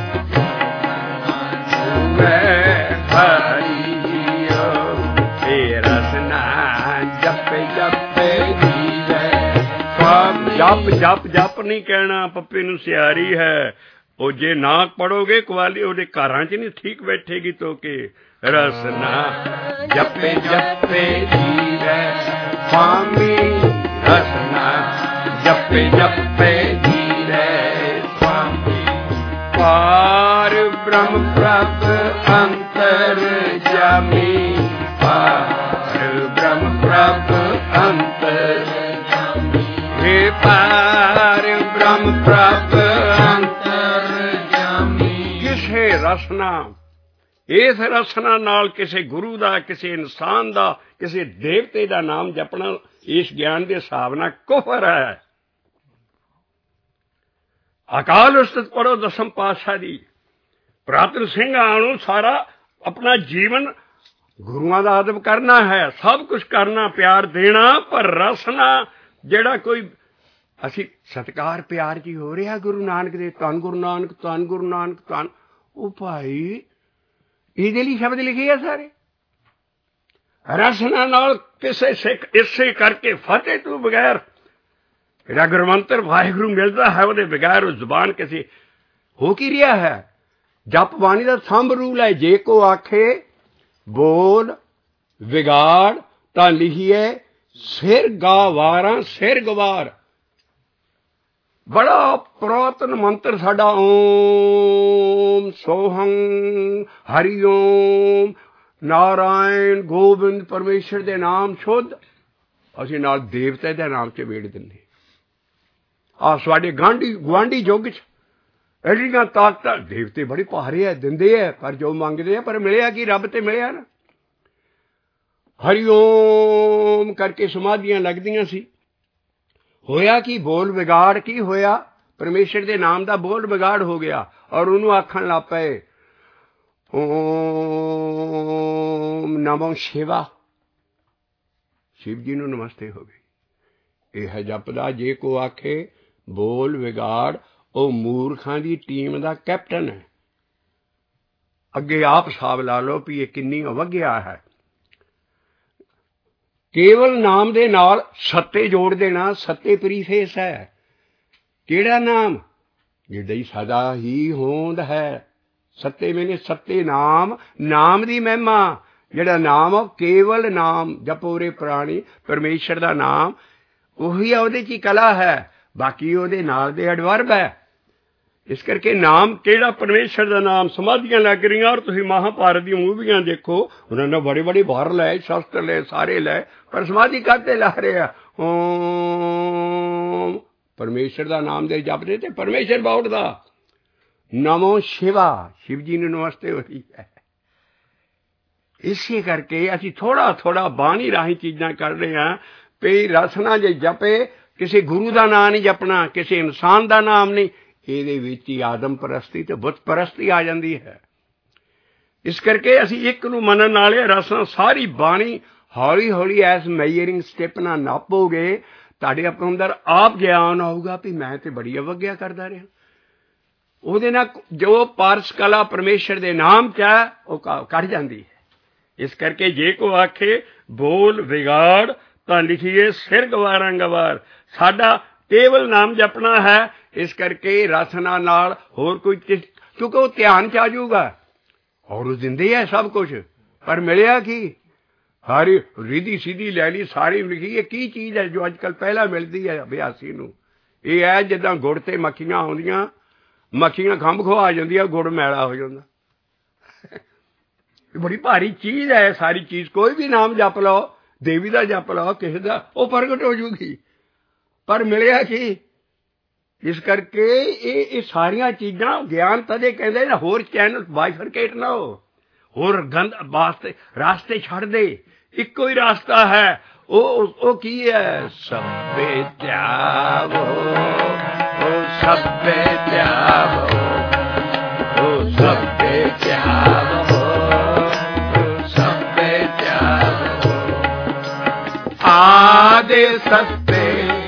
जूए हरि जियो। हे रसना जप जप जीवे स्वामी। जप जप जप नहीं कहना, पप्पे ਨੂੰ ਸਿਆਰੀ ਹੈ। ਉਹ ਜੇ ਨਾ ਪੜੋਗੇ ਕਵਾਲੀ ਉਹਦੇ ਘਰਾਂ 'ਚ ਨਹੀਂ ਠੀਕ ਬੈਠੇਗੀ ਤੋ ਕੇ। ਰਸਨਾ ਜਪੇ ਜਪੇ ਜੀਵੇ स्वामी रसना जपे जपे जीवे स्वामी। पार ब्रह्म प्रभ अंतर जामी, पार ब्रह्म प्रभ अंतर जामी। हे पार ब्रह्म प्रभ ਰਸਨਾ, ਇਸ ਰਸਨਾ ਨਾਲ ਕਿਸੇ ਗੁਰੂ ਦਾ, ਕਿਸੇ ਇਨਸਾਨ ਦਾ, ਕਿਸੇ ਦੇਵਤੇ ਦਾ ਨਾਮ ਜਪਣਾ ਇਸ ਗਿਆਨ ਦੇ ਹਿਸਾਬ ਨਾਲ ਕੁਫਰ ਹੈ। ਅਕਾਲ ਉਸਤਤ ਪੜੋ ਦਸਮ ਪਾਤਸ਼ਾਹ ਦੀ। ਪੁਰਾਤਨ ਸਿੰਘਾਂ ਨੂੰ ਸਾਰਾ ਆਪਣਾ ਜੀਵਨ ਗੁਰੂਆਂ ਦਾ ਅਦਬ ਕਰਨਾ ਹੈ, ਸਭ ਕੁਝ ਕਰਨਾ, ਪਿਆਰ ਦੇਣਾ। ਪਰ ਰਸਨਾ ਜਿਹੜਾ ਕੋਈ ਅਸੀਂ ਸਤਿਕਾਰ ਪਿਆਰ ਜੀ ਹੋ ਰਿਹਾ ਗੁਰੂ ਨਾਨਕ ਦੇ, ਧੰਨ ਗੁਰੂ ਨਾਨਕ, ਧੰਨ ਗੁਰੂ ਨਾਨਕ, ਧੰਨ, ਉਹ ਭਾਈ ਇਹਦੇ ਲਈ ਸ਼ਬਦ ਲਿਖੇ ਆ ਸਾਰੇ। ਰਸਨਾ ਨਾਲ ਕਿਸੇ ਸਿੱਖ ਇਸੇ ਕਰਕੇ ਫਤਿਹ ਤੋਂ ਬਗੈਰ ਜਿਹੜਾ ਗੁਰਮੰਤਰ ਵਾਹਿਗੁਰੂ ਮਿਲਦਾ ਹੈ ਉਹਦੇ ਬਗੈਰ ਉਹ ਜ਼ੁਬਾਨ ਕਿਸੇ ਹੋ ਕੀ ਰਿਹਾ ਹੈ। ਜਪ ਬਾਣੀ ਦਾ ਥੰਬ ਰੂਲ ਹੈ, ਜੇ ਕੋ ਆਖੇ ਬੋਲ ਵਿਗਾੜ ਤਾਂ ਲਿਖੀਏ ਸਿਰ ਗਾਵਾਰਾਂ ਸਿਰ ਗਵਾਰ। ਬੜਾ ਪੁਰਾਤਨ ਮੰਤਰ ਸਾਡਾ ਓਮ ਸੋਹੰ ਹਰੀ ਓਮ ਨਾਰਾਇਣ ਗੋਬਿੰਦ ਪਰਮੇਸ਼ਰ ਦੇ ਨਾਮ ਸ਼ੁੱਧ ਅਸੀਂ ਨਾਲ ਦੇਵਤੇ ਦੇ ਨਾਮ ਚ ਵੇੜ ਦਿੰਦੇ। ਆਹ ਸਾਡੇ ਗੁਆਂਢੀ ਯੁੱਗ ਚ ਐਡੀਆਂ ਤਾਕਤਾਂ ਦੇਵਤੇ ਬੜੇ ਭਾਰੇ ਹੈ, ਦਿੰਦੇ ਹੈ, ਪਰ ਜੋ ਮੰਗਦੇ ਆ ਪਰ ਮਿਲਿਆ ਕੀ ਰੱਬ ਤੇ ਮਿਲਿਆ ਨਾ। ਹਰੀ ਓਮ ਕਰਕੇ ਸਮਾਧੀਆਂ ਲੱਗਦੀਆਂ ਸੀ। ਹੋਇਆ ਕੀ ਬੋਲ ਵਿਗਾੜ ਕੀ ਹੋਇਆ, ਪਰਮੇਸ਼ਰ ਦੇ ਨਾਮ ਦਾ ਬੋਲ ਵਿਗਾੜ ਹੋ ਗਿਆ ਔਰ ਉਹਨੂੰ ਆਖਣ ਲੱਗ ਪਏ ਓਮ ਨਮੋ ਸ਼ਿਵਾ। ਸ਼ਿਵ ਜੀ ਨੂੰ ਨਮਸਤੇ ਹੋ ਗਈ। ਇਹ ਹੈ ਜਪਦਾ ਜੇ ਕੋ ਆਖੇ ਬੋਲ ਵਿਗਾੜ। ਉਹ ਮੂਰਖਾਂ ਦੀ ਟੀਮ ਦਾ ਕੈਪਟਨ ਹੈ। ਅੱਗੇ ਆਪ ਹਿਸਾਬ ਲਾ ਲਓ ਵੀ ਇਹ ਕਿੰਨੀ ਅਵਗਿਆ ਹੈ। ਕੇਵਲ ਨਾਮ ਦੇ ਨਾਲ ਸੱਤੇ ਜੋੜ ਦੇਣਾ, ਸੱਤੇ ਪ੍ਰੀਫੇਸ ਹੈ। ਕਿਹੜਾ ਨਾਮ? ਜਿਹੜਾ ਹੀ ਸਦਾ ਹੀ ਹੋਂਦ ਹੈ। ਸੱਤੇ ਮੈਨੇ ਸੱਤੇ ਨਾਮ, ਨਾਮ ਦੀ ਮਹਿਮਾ। ਜਿਹੜਾ ਨਾਮ ਕੇਵਲ ਨਾਮ ਜਪੋਰੇ ਪ੍ਰਾਣੀ ਪਰਮੇਸ਼ਰ ਦਾ ਨਾਮ ਉਹੀ ਆ, ਉਹਦੇ 'ਚ ਹੀ ਕਲਾ ਹੈ, ਬਾਕੀ ਉਹਦੇ ਨਾਲ ਦੇ ਐਡਵਰਬ ਹੈ। ਇਸ ਕਰਕੇ ਨਾਮ ਕਿਹੜਾ? ਪਰਮੇਸ਼ਰ ਦਾ ਨਾਮ। ਸਮਾਧੀਆਂ ਲੱਗ ਰਹੀਆਂ ਔਰ ਤੁਸੀਂ ਮਹਾਭਾਰਤ ਦੀਆਂ ਮੂਵੀਆਂ ਦੇਖੋ, ਉਹਨਾਂ ਨੇ ਬੜੇ ਬੜੇ ਬਾਹਰ ਲਏ, ਸ਼ਸਤਰ ਲਏ, ਸਾਰੇ ਲਏ, ਪਰ ਸਮਾਧੀ ਕਾਹਤੇ ਲਾ ਰਹੇ ਆ? ਓਮ ਪਰਮੇਸ਼ਰ ਦਾ ਨਾਮ ਦੇ ਜਪਦੇ ਤੇ ਪਰਮੇਸ਼ਰ ਬੋਲਦਾ। ਨਮੋ ਸ਼ਿਵਾ, ਸ਼ਿਵ ਜੀ ਨੂੰ ਨਮਸਤੇ ਹੋ ਰਹੀ ਹੈ। ਇਸੇ ਕਰਕੇ ਅਸੀਂ ਥੋੜ੍ਹਾ ਥੋੜ੍ਹਾ ਬਾਣੀ ਰਾਹੀਂ ਚੀਜ਼ਾਂ ਕਰ ਰਹੇ ਹਾਂ ਵੀ ਰਸਨਾ ਜੇ ਜਪੇ, ਕਿਸੇ ਗੁਰੂ ਦਾ ਨਾਂ ਨਹੀਂ ਜਪਣਾ, ਕਿਸੇ ਇਨਸਾਨ ਦਾ ਨਾਮ ਨਹੀਂ। ਇਹਦੇ ਵਿੱਚ ਹੀ ਆਦਮ ਪ੍ਰਸਤੀ ਤੇ ਬੁੱਤ ਪ੍ਰਸਤੀ ਆ ਜਾਂਦੀ ਹੈ। ਇਸ ਕਰਕੇ ਅਸੀਂ ਇੱਕ ਨੂੰ ਮੰਨਣ ਵਾਲੇ ਰਸਨਾ ਸਾਰੀ ਬਾਣੀ ਹੌਲੀ ਹੌਲੀ ਐਸ ਮੈਜਰਿੰਗ ਸਟੈਪ ਨਾਲ ਨਾਪੋਗੇ, ਤੁਹਾਡੇ ਆਪਣੇ ਅੰਦਰ ਆਪ ਗਿਆਨ ਆਊਗਾ ਵੀ ਮੈਂ ਤੇ ਬੜੀ ਅਵਗਿਆ ਕਰਦਾ ਰਿਹਾ। ਉਹਦੇ ਨਾਲ ਜੋ ਪਾਰਸ ਕਲਾ ਪਰਮੇਸ਼ਰ ਦੇ ਨਾਮ 'ਚ ਹੈ ਉਹ ਕੱਢ ਜਾਂਦੀ ਹੈ। ਇਸ ਕਰਕੇ ਜੇ ਕੋ ਆਖੇ ਬੋਲ ਵਿਗਾੜ ਤਾਂ ਲਿਖੀਏ ਸਿਰ ਗਵਾਰਾਂ ਗਵਾਰ। ਸਾਡਾ ਕੇਵਲ ਨਾਮ ਜਪਣਾ ਹੈ। ਇਸ ਕਰਕੇ ਰਸਨਾ ਨਾਲ ਹੋਰ ਕੋਈ ਕਿਉਂਕਿ ਉਹ ਧਿਆਨ 'ਚ ਆ ਜਾਊਗਾ ਔਰ ਉਹ ਦਿੰਦੇ ਹੈ ਸਭ ਕੁਛ, ਪਰ ਮਿਲਿਆ ਕੀ? ਸਾਰੀ ਰਿਧੀ ਸਿੱਧੀ ਲੈ ਲਈ, ਸਾਰੀ ਲਿਖੀ। ਇਹ ਕੀ ਚੀਜ਼ ਹੈ ਜੋ ਅੱਜ ਕੱਲ੍ਹ ਪਹਿਲਾਂ ਮਿਲਦੀ ਹੈ ਅਭਿਆਸੀ ਨੂੰ? ਇਹ ਹੈ ਜਿੱਦਾਂ ਗੁੜ ਤੇ ਮੱਖੀਆਂ ਆਉਂਦੀਆਂ, ਮੱਖੀਆਂ ਖੰਭ ਖਵਾ ਜਾਂਦੀਆਂ, ਗੁੜ ਮੈਲਾ ਹੋ ਜਾਂਦਾ। ਇਹ ਬੜੀ ਭਾਰੀ ਚੀਜ਼ ਹੈ ਸਾਰੀ ਚੀਜ਼। ਕੋਈ ਵੀ ਨਾਮ ਜਪ ਲਓ, ਦੇਵੀ ਦਾ ਜਪ ਲਓ, ਕਿਸੇ ਦਾ, ਉਹ ਪ੍ਰਗਟ ਹੋ ਜੂਗੀ, ਪਰ ਮਿਲਿਆ ਕੀ? ਇਸ ਕਰਕੇ ਇਹ ਸਾਰੀਆਂ ਚੀਜ਼ਾਂ ਗਿਆਨ ਤਦੇ ਕਹਿੰਦੇ ਨਾ, ਹੋਰ ਚੈਨਲ ਬਾਈਫਰਕੇਟ ਨਾ ਹੋ, ਹੋਰ ਗੰਦ ਵਾਸਤੇ ਰਾਸਤੇ ਛੱਡ ਦੇ। ਇੱਕੋ ਹੀ ਰਾਸਤਾ ਹੈ, ਉਹ ਕੀ ਹੈ? ਸਭੇ ਤਿਆਵੋ, ਉਹ ਸਭੇ ਤਿਆਵੋ, ਉਹ ਸਭੇ ਤਿਆਵੋ, ਉਹ ਸਭੇ ਤਿਆਵੋ। ਆਦੇ ਸਸਤੇ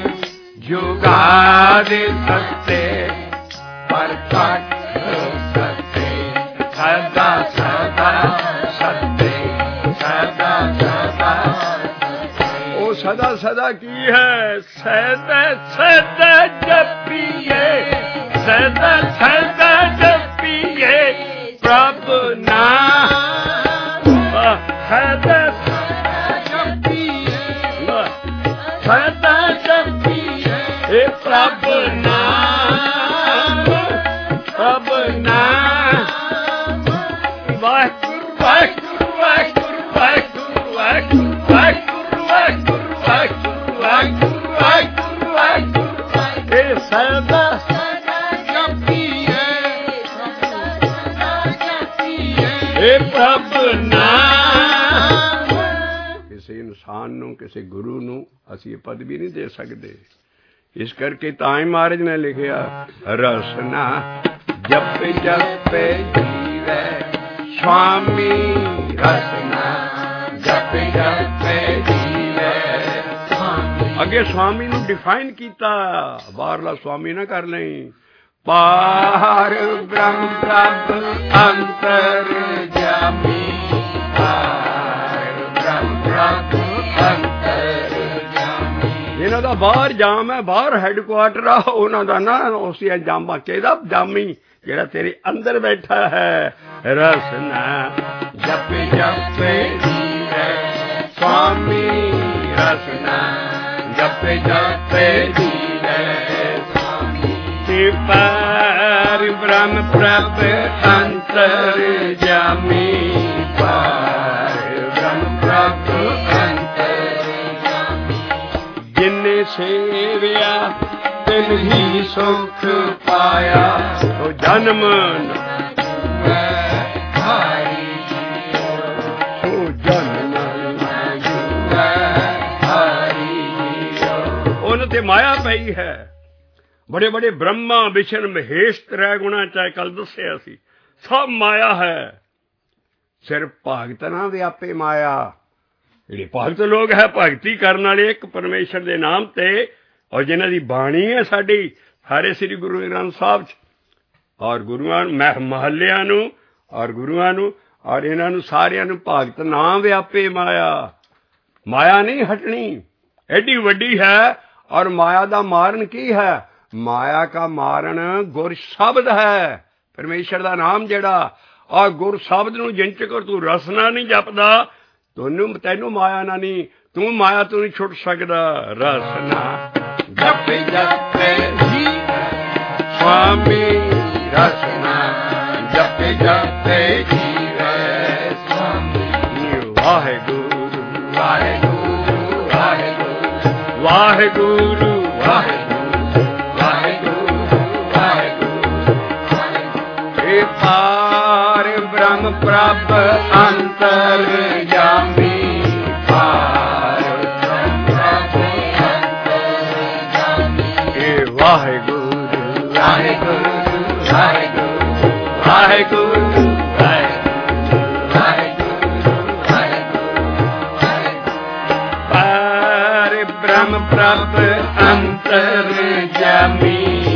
ਜੁਗਾਦੇ ਸਸਤੇ ਪਰ ਘੱਟ ਸਸਤੇ, ਸਦਾ ਸਦਾ ਸਸਤੇ, ਸਦਾ ਸਦਾ। ਉਹ ਸਦਾ ਸਦਾ ਕੀ ਹੈ? ਸਦਾ ਸਦਾ ਜਪੀਏ, ਸਦਾ ਸਦਾ ਜਪੀਏ ਪ੍ਰਭ ਨਾਮ। ਸਦਾ ਸਦਾ ਜਪੀਏ, ਸਦਾ ਜਪੀਏ ਪ੍ਰਭ ਨਾਮ, ਪ੍ਰਭ ਨਾਮ। ਵਾਹਿਗੁਰੂ ਵਾਹਿਗੁਰੂ ਵਾਹਿਗੁਰੂ ਵਾਹਿਗੁਰੂ ਵਾਹਿਗੁਰੂ ਵਾਹਿਗੁਰੂ ਵਾਹਿਗੁਰੂ ਵਾਹਿਗੁਰੂ ਵਾਹਿਗੁਰੂ ਵਾਹਿਗੁਰੂ ਵਾਹਿਗੁਰੂ। ਇਹ ਸਦਾ ਜਪੀਏ, ਇਹ ਪ੍ਰਭ ਨਾਮ। ਕਿਸੇ ਇਨਸਾਨ ਨੂੰ, ਕਿਸੇ ਗੁਰੂ ਨੂੰ ਅਸੀਂ ਇਹ ਪਦਵੀ ਨਹੀਂ ਦੇ ਸਕਦੇ। ਇਸ ਕਰਕੇ ਤਾਂ ਹੀ ਮਹਾਰਾਜ ਨੇ ਲਿਖਿਆ ਰਸਨਾ ਜਪ ਜਪ ਜੀਵੈ स्वामी रसना जप जप जीवे। अगे स्वामी ਨੂੰ डिफाइन ਕੀਤਾ, ਬਾਹਰਲਾ स्वामी ना कर लें। पार ब्रह्म प्रभ अंतर जामी पार ब्रह्म प्रभ अंतर जामी। इन्हां दा बाहर जाम है, बाहर हैडकुआटर आ उन्हां दा ना उस जामा कहदा जामी जेड़ा तेरे अंदर बैठा है। रसना जप जप जीवे स्वामी रसना जप जप जीवे स्वामी पार ब्रह्म प्रभ अंतर जामी पार ब्रह्म प्रभ अंतर जामी। जिन्ने सेविया तिन ही सुख पाया तो जन्म ते माया पई है। बड़े बड़े ब्रह्मा विष्णु महेश त्रै गुणा चाहे कल दसिया सी सब माया है। सिर्फ भगत ना व्यापे माया। ਜਿਹੜੇ ਭਗਤ ਲੋਕ है भगती करने वाले एक परमेश्वर के नाम ते और जिन्हां दी बाणी है साडी सारे श्री गुरु ग्रंथ साहब और गुरुआं महल्लियां नूं और गुरुआं नूं और इन्हां नूं सारियां नूं भगत नाम व्यापे माया। माया नहीं हटनी एडी वड्डी है। और माया का मारण की है? माया का मारण गुर शब्द है, परमेश्वर का नाम जेड़ा। और गुर शब्द नूं जिन चकर तू रसना नहीं जपदा तैनू माया ना नहीं, तू माया तू नहीं छुट सकदा। रसना जप जप जी स्वामी रसना जप जप जीवे स्वामी। वाहेगुरु वाहेगुरु वाहेगुरु वाहेगुरु वाहेगुरु वाहेगुरु वाहेगुरु हे पार ब्रह्म प्रभ अंतर जामी पार ब्रह्म प्रभ अंतर जामी। हे वाहेगुरु वाहेगुरु वाहेगुरु वाहेगुरु प्रभ अंतर जामी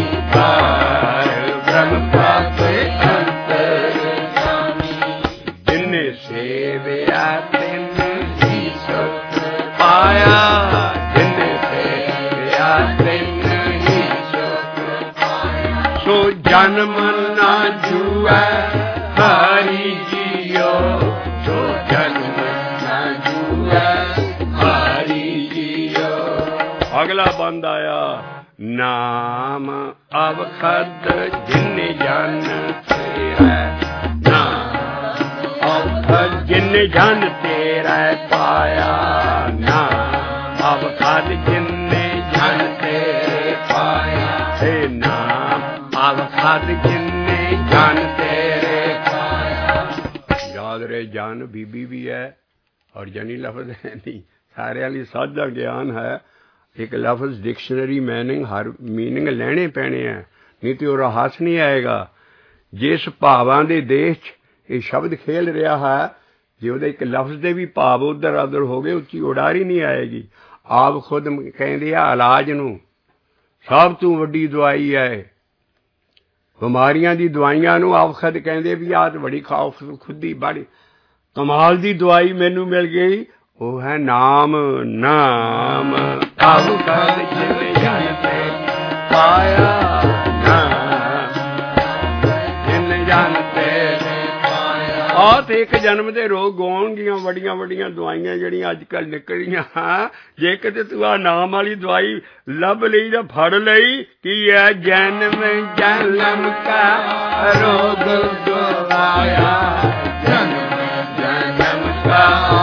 पार ब्रह्म प्रभ अंतर जामी। जिन सेविया तिन ही सुख पाया जिन सेविया तिन ही सुख पाया। सो जन्म ना जुए हरि जियो सो जन्म ना जुए हरि जियो। अगला बंद आया नाम अवखद जिन जन तेरा नाम अवखद जिन जन तेरा पाया। नाम अवखद जिन जन तेरे पाया। हे नाम अवखद जिन जन तेरे पाया। याद रहे जान बीबी भी है और जनी लफ्ज है नहीं, सारे लिए साझा ज्ञान है। एक लफ्ज़ डिक्शनरी हर मीनिंग लैने पैने हैं, नहीं तो वो रहस नहीं आएगा। जिस भावां दे देश च ये शब्द खेल रहा है जे वो एक लफ्ज़ दे भी भाव उधर उधर हो गए उची उडारी नहीं आएगी। आप खुद कहते आ इलाज नूं सब तों वड्डी दवाई है। बीमारियां दी दवाइयां नूं आप खुद कहते भी आ बड़ी खौफ खुदी बड़ी कमाल दी दवाई मैनू मिल गई वो है नाम। नाम अवखद जिन जन ते पाया। नाम जिन जन ते पाया। और एक जन्म दे रोग आउणगियां वड्डियां वड्डियां दवाइयां जिहड़ियां अजकल निकलियां। जे किते तू आ नाम वाली दवाई लभ लई तां फड़ लई की है जन्म जन्म का रोग गवाया। जन्म जन्म का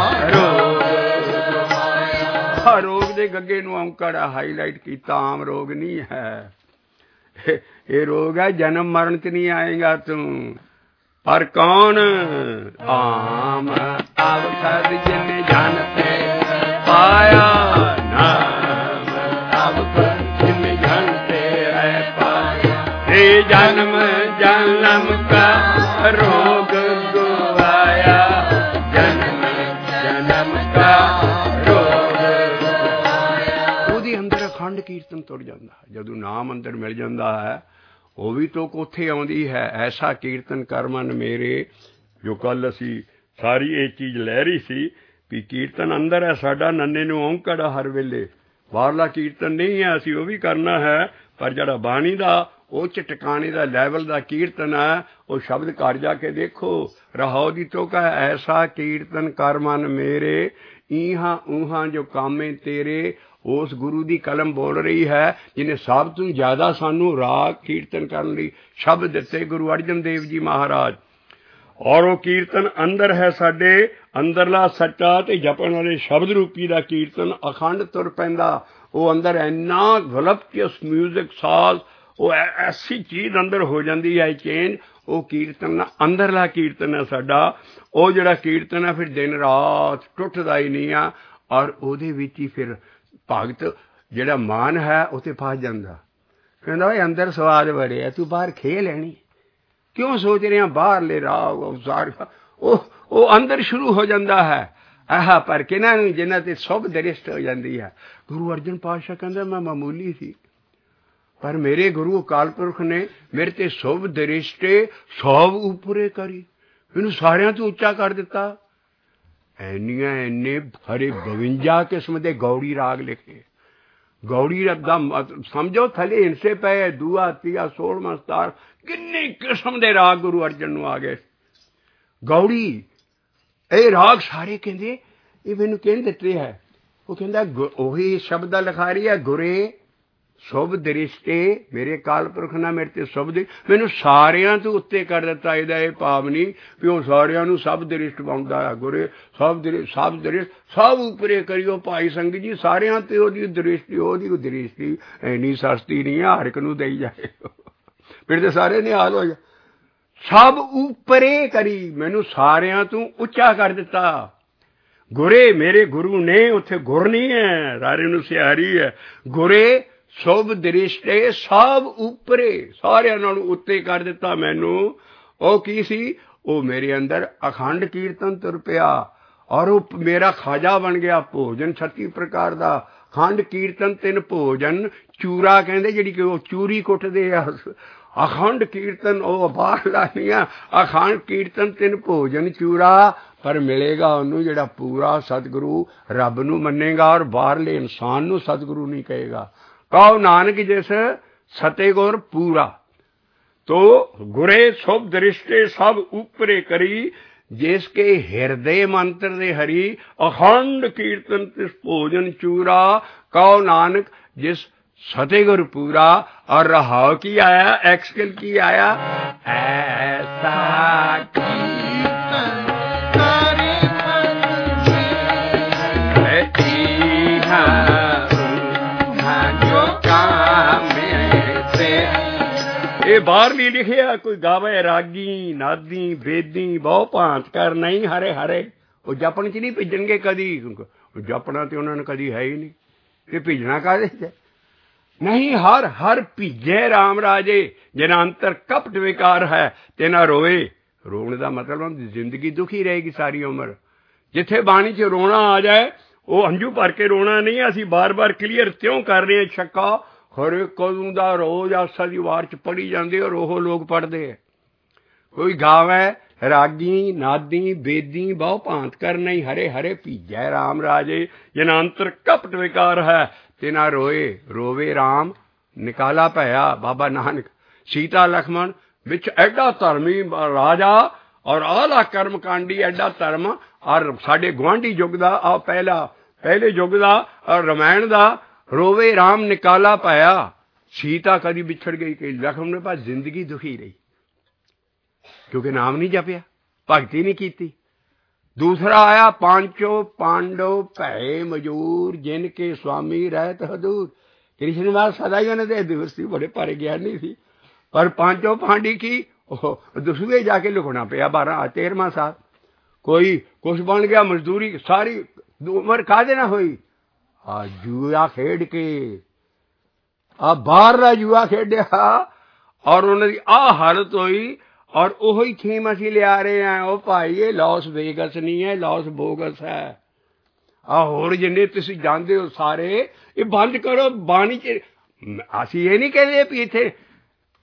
रोग दे गग्गे नूं औंकड़ हाईलाइट कीता आम रोग नहीं है। ये रोग है जन्म मरण च नहीं आएगा तू। पर कौन आम अवखद जिन जन ते पाया। नाम अवखद जिन जन ते पाया। हे जन्म जन्म का रोग गवाया। जन्म जन्म का अखंड कीर्तन तुर जाता है। जदों नाम अंदर मिल जाता है ਉਹ ਵੀ ਤੁਕ ਉੱਥੇ ਆਉਂਦੀ ਹੈ। ਐਸਾ ਕੀਰਤਨ ਕਰ ਮਨ ਮੇਰੇ, ਜੋ ਕੱਲ੍ਹ ਅਸੀਂ ਸਾਰੀ ਇਹ ਚੀਜ਼ ਲੈ ਰਹੀ ਸੀ ਵੀ ਕੀਰਤਨ ਅੰਦਰ ਹੈ ਸਾਡਾ, ਨੰਨੇ ਨੂੰ ਔਂਕੜ ਹਰ ਵੇਲੇ। ਬਾਹਰਲਾ ਕੀਰਤਨ ਨਹੀਂ ਹੈ, ਅਸੀਂ ਉਹ ਵੀ ਕਰਨਾ ਹੈ, ਪਰ ਜਿਹੜਾ ਬਾਣੀ ਦਾ ਉੱਚ ਟਿਕਾਣੇ ਦਾ ਲੈਵਲ ਦਾ ਕੀਰਤਨ ਹੈ, ਉਹ ਸ਼ਬਦ ਘਰ ਜਾ ਕੇ ਦੇਖੋ। ਰਹਾਉ ਦੀ ਤੁਕ ਹੈ, ਐਸਾ ਕੀਰਤਨ ਕਰ ਮਨ ਮੇਰੇ, ਈਹਾਂ ਊਹਾਂ ਜੋ ਕਾਮੇ ਤੇਰੇ। ਉਸ ਗੁਰੂ ਦੀ ਕਲਮ ਬੋਲ ਰਹੀ ਹੈ, ਜਿਹਨੇ ਸਭ ਤੋਂ ਜ਼ਿਆਦਾ ਸਾਨੂੰ ਰਾਗ ਕੀਰਤਨ ਕਰਨ ਲਈ ਸ਼ਬਦ ਦਿੱਤੇ, ਗੁਰੂ ਅਰਜਨ ਦੇਵ ਜੀ ਮਹਾਰਾਜ। ਔਰ ਉਹ ਕੀਰਤਨ ਅੰਦਰ ਹੈ ਸਾਡੇ, ਅੰਦਰਲਾ ਸੱਚਾ ਤੇ ਜਪਣ ਵਾਲੇ ਸ਼ਬਦ ਰੂਪੀ ਦਾ ਕੀਰਤਨ ਅਖੰਡ ਤੁਰ ਪੈਂਦਾ। ਉਹ ਅੰਦਰ ਇੰਨਾ ਵਲਪਟੀਅਸ ਮਿਊਜ਼ਿਕ ਸਾਜ਼, ਉਹ ਐਸੀ ਚੀਜ਼ ਅੰਦਰ ਹੋ ਜਾਂਦੀ ਹੈ ਚੇਂਜ। ਉਹ ਕੀਰਤਨ ਅੰਦਰਲਾ ਕੀਰਤਨ ਹੈ ਸਾਡਾ। ਉਹ ਜਿਹੜਾ ਕੀਰਤਨ ਹੈ ਫਿਰ ਦਿਨ ਰਾਤ ਟੁੱਟਦਾ ਹੀ ਨਹੀਂ ਆ। ਔਰ ਉਹਦੇ ਵਿੱਚ ਹੀ ਫਿਰ ਭਗਤ ਜਿਹੜਾ ਮਾਨ ਹੈ ਉਹ ਤੇ ਫਸ ਜਾਂਦਾ, ਕਹਿੰਦਾ ਓਏ ਅੰਦਰ ਸਵਾਦ ਬੜੇ ਆ, ਤੂੰ ਬਾਹਰ ਖੇ ਲੈਣੀ ਕਿਉਂ ਸੋਚ ਰਿਹਾ ਬਾਹਰਲੇ ਰਾਗ। ਉਹ ਅੰਦਰ ਸ਼ੁਰੂ ਹੋ ਜਾਂਦਾ ਹੈ। ਆਹ ਪਰ ਕਿਹਨਾਂ ਨੂੰ, ਜਿਹਨਾਂ ਤੇ ਸੁਭ ਦ੍ਰਿਸ਼ਟ ਹੋ ਜਾਂਦੀ ਹੈ। ਗੁਰੂ ਅਰਜਨ ਪਾਤਸ਼ਾਹ ਕਹਿੰਦਾ ਮੈਂ ਮਾਮੂਲੀ ਸੀ, ਪਰ ਮੇਰੇ ਗੁਰੂ ਅਕਾਲ ਪੁਰਖ ਨੇ ਮੇਰੇ ਤੇ ਸੁਭ ਦ੍ਰਿਸ਼ਟੇ ਸਭ ਉੱਪਰੇ ਕਰੀ, ਮੈਨੂੰ ਸਾਰਿਆਂ ਤੋਂ ਉੱਚਾ ਕਰ ਦਿੱਤਾ। ਇੰਨੇ ਹਰੇ 52 ਕਿਸਮ ਦੇ ਗੌੜੀ ਰਾਗ ਲਿਖੇ। ਗੌੜੀ ਦਾ ਸਮਝੋ ਥੱਲੇ ਹਿੰਸੇ ਪਏ, ਦੂਆ ਤੀਆ 16ਵਾਂ 17, ਕਿੰਨੀ ਕਿਸਮ ਦੇ ਰਾਗ ਗੁਰੂ ਅਰਜਨ ਨੂੰ ਆ ਗਏ। ਗੌੜੀ ਇਹ ਰਾਗ ਸਾਰੇ ਕਹਿੰਦੇ ਇਹ ਮੈਨੂੰ ਕਿਹਨੇ ਦਿੱਤੇ ਹੈ? ਉਹ ਕਹਿੰਦਾ ਉਹੀ ਸ਼ਬਦ ਦਾ ਲਿਖਾ ਰਹੀ ਹੈ, ਗੁਰੇ ਸੁਭ ਦ੍ਰਿਸ਼ਟੇ, ਮੇਰੇ ਅਕਾਲ ਪੁਰਖ ਨਾਲ ਮੇਰੇ ਤੇ ਸੁਭ ਦੇ, ਮੈਨੂੰ ਸਾਰਿਆਂ ਤੋਂ ਉੱਤੇ ਕਰ ਦਿੱਤਾ। ਇਹਦਾ ਇਹ ਭਾਵ ਨਹੀਂ ਵੀ ਉਹ ਸਾਰਿਆਂ ਨੂੰ ਸਭ ਦ੍ਰਿਸ਼ਟ ਪਾਉਂਦਾ ਹੈ। ਗੁਰੇ ਸਭ ਦ੍ਰਿਸ਼ਟ ਸਭ ਉੱਪਰੇ ਕਰਿਓ ਭਾਈ ਸੰਗਤ ਜੀ, ਸਾਰਿਆਂ ਤੇ ਉਹਦੀ ਦ੍ਰਿਸ਼ਟੀ ਇੰਨੀ ਸਸਤੀ ਨਹੀਂ ਹੈ, ਹਰ ਇੱਕ ਨੂੰ ਦੇਈ ਜਾਏ, ਫਿਰ ਤੇ ਸਾਰੇ ਨਿਹਾਲ ਹੋ ਜਾ। ਸਭ ਉੱਪਰੇ ਕਰੀ, ਮੈਨੂੰ ਸਾਰਿਆਂ ਤੋਂ ਉੱਚਾ ਕਰ ਦਿੱਤਾ। ਗੁਰੇ ਮੇਰੇ ਗੁਰੂ ਨੇ, ਉੱਥੇ ਗੁਰ ਨਹੀਂ ਹੈ, ਰਾਰੇ ਨੂੰ ਸਿਹਾਰੀ ਹੈ। ਗੁਰੇ ਸੁਭ ਦ੍ਰਿਸ਼ਟੇ ਸਭ ਉੱਪਰੇ, ਸਾਰਿਆਂ ਨਾਲੋਂ ਉੱਤੇ ਕਰ ਦਿੱਤਾ ਮੈਨੂੰ। ਉਹ ਕੀ ਸੀ? ਉਹ ਮੇਰੇ ਅੰਦਰ ਅਖੰਡ ਕੀਰਤਨ ਤੁਰ ਪਿਆ, ਔਰ ਉਹ ਮੇਰਾ ਖਾਜਾ ਬਣ ਗਿਆ। ਭੋਜਨ 36 ਪ੍ਰਕਾਰ ਦਾ, ਖੰਡ ਕੀਰਤਨ 3 ਭੋਜਨ, ਚੂਰਾ ਕਹਿੰਦੇ ਜਿਹੜੀ ਕਿ ਉਹ ਚੂਰੀ ਕੁੱਟਦੇ ਆ। ਅਖੰਡ ਕੀਰਤਨ ਉਹ ਬਾਹਰਲਾ ਨਹੀਂ ਆ, ਅਖੰਡ ਕੀਰਤਨ 3 ਭੋਜਨ ਚੂਰਾ। ਪਰ ਮਿਲੇਗਾ ਉਹਨੂੰ ਜਿਹੜਾ ਪੂਰਾ ਸਤਿਗੁਰੂ ਰੱਬ ਨੂੰ ਮੰਨੇਗਾ, ਔਰ ਬਾਹਰਲੇ ਇਨਸਾਨ ਨੂੰ ਸਤਿਗੁਰੂ ਨਹੀਂ ਕਹੇਗਾ। ਕਹੋ ਨਾਨਕ ਜਿਸ ਸਤਿਗੁਰ ਪੂਰਾ। तो गुरे शुभ दृष्टि सब ऊपरे करी, जिसके हृदय मंत्र दे हरि अखंड कीर्तन तिस भोजन चूरा। कहो नानक जिस सतगुर पूरा। और रहाव की आया, एक्सकिल की आया, ऐसा कीर्तन करे जो काम से। ਇਹ ਬਾਹਰ ਨਹੀਂ ਲਿਖਿਆ ਕੋਈ ਗਾਵੇ ਰਾਗੀ ਨਾਦੀ ਵੇਦੀ ਬਹੁ ਭਾਂਤ ਕਰ ਨਹੀਂ ਹਰੇ ਹਰੇ। ਉਹ ਜਪਣ ਚ ਨਹੀਂ ਭਿੱਜਣਗੇ ਕਦੀ, ਜਪਣਾ ਤੇ ਉਹਨਾਂ ਨੇ ਕਦੀ ਹੈ ਹੀ ਨਹੀਂ। ਇਹ ਭਿੱਜਣਾ ਕਾਹਦੇ ਚ ਨਹੀਂ? ਹਰ ਹਰ ਭੀਜੇ ਰਾਮ ਰਾਜੇ, ਜਿਨਾ ਅੰਤਰ ਕਪਟ ਵਿਕਾਰ ਹੈ ਤਿਨਾ ਰੋਏ। ਰੋਣ ਦਾ ਮਤਲਬ ਜ਼ਿੰਦਗੀ ਦੁਖੀ ਰਹੇਗੀ ਸਾਰੀ ਉਮਰ। ਜਿੱਥੇ ਬਾਣੀ ਚ ਰੋਣਾ ਆ ਜਾਏ ਉਹ ਹੰਝੂ ਭਰ ਕੇ ਰੋਣਾ ਨਹੀਂ। ਅਸੀਂ ਬਾਰ ਬਾਰ ਕਲੀਅਰ ਤਿਉਂ ਕਰ ਰਹੇ ਹਾਂ ਛੱਕਾ ਹਰੇ ਕਦੋਂ ਦਾ ਰੋਜ਼ ਆਸਾ ਦੀ ਵਾਰ ਚ ਪੜ੍ਹੀ ਜਾਂਦੇ ਔਰ ਉਹ ਲੋਕ ਪੜ੍ਹਦੇ ਹੈ। ਕੋਈ ਗਾਵੇ ਰਾਗੀ ਨਾਦੀ ਬੇਦੀ ਬਹੁ ਭਾਂਤ ਕਰ ਨਹੀਂ ਹਰੇ ਹਰੇ ਭੀਜੈ ਰਾਮ ਰਾਜੇ। ਜਿਨਾ ਅੰਤਰ ਕਪਟ ਵਿਕਾਰ ਹੈ ਤਿਨਾ ਰੋਏ। ਰੋਵੇ ਰਾਮ ਨਿਕਾਲਾ ਭਇਆ ਬਾਬਾ ਨਾਨਕ। ਸੀਤਾ ਲਖਮਣ ਵਿੱਚ ਐਡਾ ਧਰਮੀ ਰਾਜਾ ਔਰ ਆਲਾ ਕਰਮ ਕਾਂਡੀ, ਐਡਾ ਧਰਮ। ਔਰ ਸਾਡੇ ਗੁਆਂਢੀ ਯੁੱਗ ਦਾ ਆ ਪਹਿਲੇ ਯੁੱਗ ਦਾ ਔਰ ਰਾਮਾਇਣ ਦਾ ਰੋਵੇ ਰਾਮ ਨਿਕਾਲਾ ਪਾਇਆ। ਸੀਤਾ ਕਦੀ ਵਿਛੜ ਗਈ ਕਿ ਲਖਮਣ ਨੇ ਪਾਸ ਜ਼ਿੰਦਗੀ ਦੁਖੀ ਰਹੀ ਕਿਉਂਕਿ ਨਾਮ ਨਹੀਂ ਜਪਿਆ, ਭਗਤੀ ਨਹੀਂ ਕੀਤੀ। ਦੂਸਰਾ ਆਇਆ ਪਾਂਚੋ ਪਾਂਡਵ ਭੈ ਮਜੂਰ ਜਿਨ ਕੇ ਸਵਾਮੀ ਰਹਿਤ ਹਦੂਰ। ਕ੍ਰਿਸ਼ਨ ਵਾਸ ਸਦਾ ਹੀ ਉਹਨਾਂ ਦੇ ਦੂਰ ਸੀ, ਬੜੇ ਭਾਰੇ ਗਿਆਨੀ ਸੀ। ਪਰ ਪਾਂਚੋ ਪਾਂਡੀ ਕੀ ਉਹ ਦਸੂਏ ਜਾ ਕੇ ਲੁਕਣਾ ਪਿਆ 13ਵਾਂ ਸਾਲ। ਕੋਈ ਕੁਛ ਬਣ ਗਿਆ ਮਜ਼ਦੂਰੀ ਸਾਰੀ ਉਮਰ ਕਾਹਦੇ ਨਾਲ ਹੋਈ? ਆ ਜੂਆ ਖੇਡ ਕੇ, ਆ ਬਾਹਰਲਾ ਜੂਆ ਖੇਡਿਆ ਔਰ ਉਹਨਾਂ ਦੀ ਆਹ ਹਾਲਤ ਹੋਈ। ਔਰ ਉਹੀ ਥੀਮ ਅਸੀਂ ਲਿਆ ਰਹੇ ਹਾਂ। ਉਹ ਭਾਈ ਇਹ ਲਾਸ ਵੇਗਸ ਨਹੀਂ ਹੈ, ਲਾਸ ਬੋਗਸ ਹੈ। ਆਹ ਹੋਰ ਜਿੰਨੇ ਤੁਸੀਂ ਜਾਣਦੇ ਹੋ ਸਾਰੇ ਇਹ ਬੰਦ ਕਰੋ ਬਾਣੀ ਚ। ਅਸੀਂ ਇਹ ਨਹੀਂ ਕਹਿੰਦੇ ਵੀ ਇੱਥੇ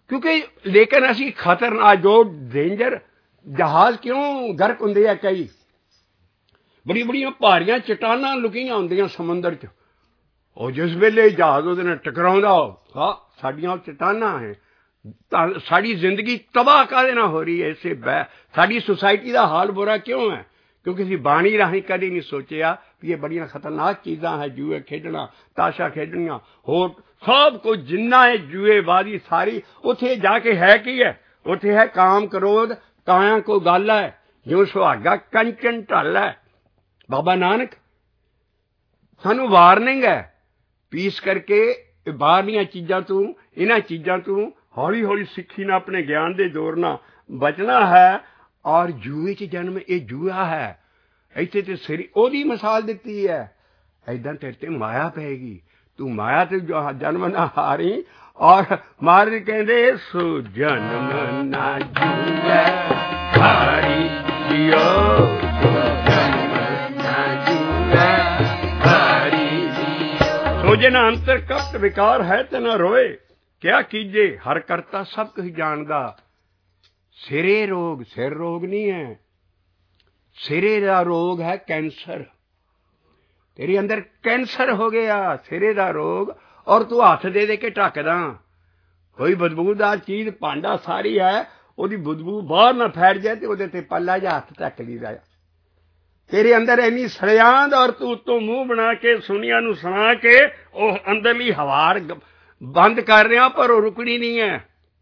क्योंकि लेकिन असी खतरनाक जो डेंजर जहाज क्यों गर्क होंगे कई बड़ी बड़िया भारिया चट्टाना लुकिया होंदियां समुद्र च और जिस वेले जहाज वो टकराउंदा हाँ साडियां चट्टाना है साड़ी जिंदगी तबाह काहदे नाल हो रही है इसे बह साड़ी सोसाइटी का हाल बुरा क्यों है क्योंकि असीं बाणी राही कभी नहीं सोचिया भी ये बड़िया खतरनाक चीज़ां है जुए खेडना ताशा खेडनियां होर सब कुछ जिन्ना है जुएबाजी सारी उत्थे जाके है की है उत्थे है काम क्रोध काया कोई गल है जो सुहागा कंचन ढल है बाबा नानक सानू वार्निंग है पीस करके बाहरलियां चीज़ां तू इन्हां चीज़ां तू हौली हौली सिक्खी ना अपने ज्ञान के जोर ना बचना है और जुए च जन्म ये जुआ है इत्थे ते सिरी ओदी मिसाल दिती है ऐदां तेरे ते माया पैगी तू माया ते जन्म ना हारी और महाराज कहंदे सो जन्म ना जुए हारी जियो सो जन्म ना जुए हारी सो जना अंतर कपट विकार है ते ना रोए क्या कीजे हर करता सब कुछ जानदा सिरे रोग सिर रोग नहीं है सिरे का रोग है कैंसर तेरे अंदर कैंसर हो गया सिरे का रोग और तू हाथ दे के ढकदा कोई बदबूदार चीज भांडा सारी है ओदी बदबू बाहर ना फैल जाए तो ओदे ते पल्ला जा हाथ ढक लीदा तेरे अंदर इन्नी सड़ियांद और तू उत्तों मुंह बना के सुनिया नू सुना के वो अंदरली हवार बंद कर रहा पर वो रुकनी नहीं है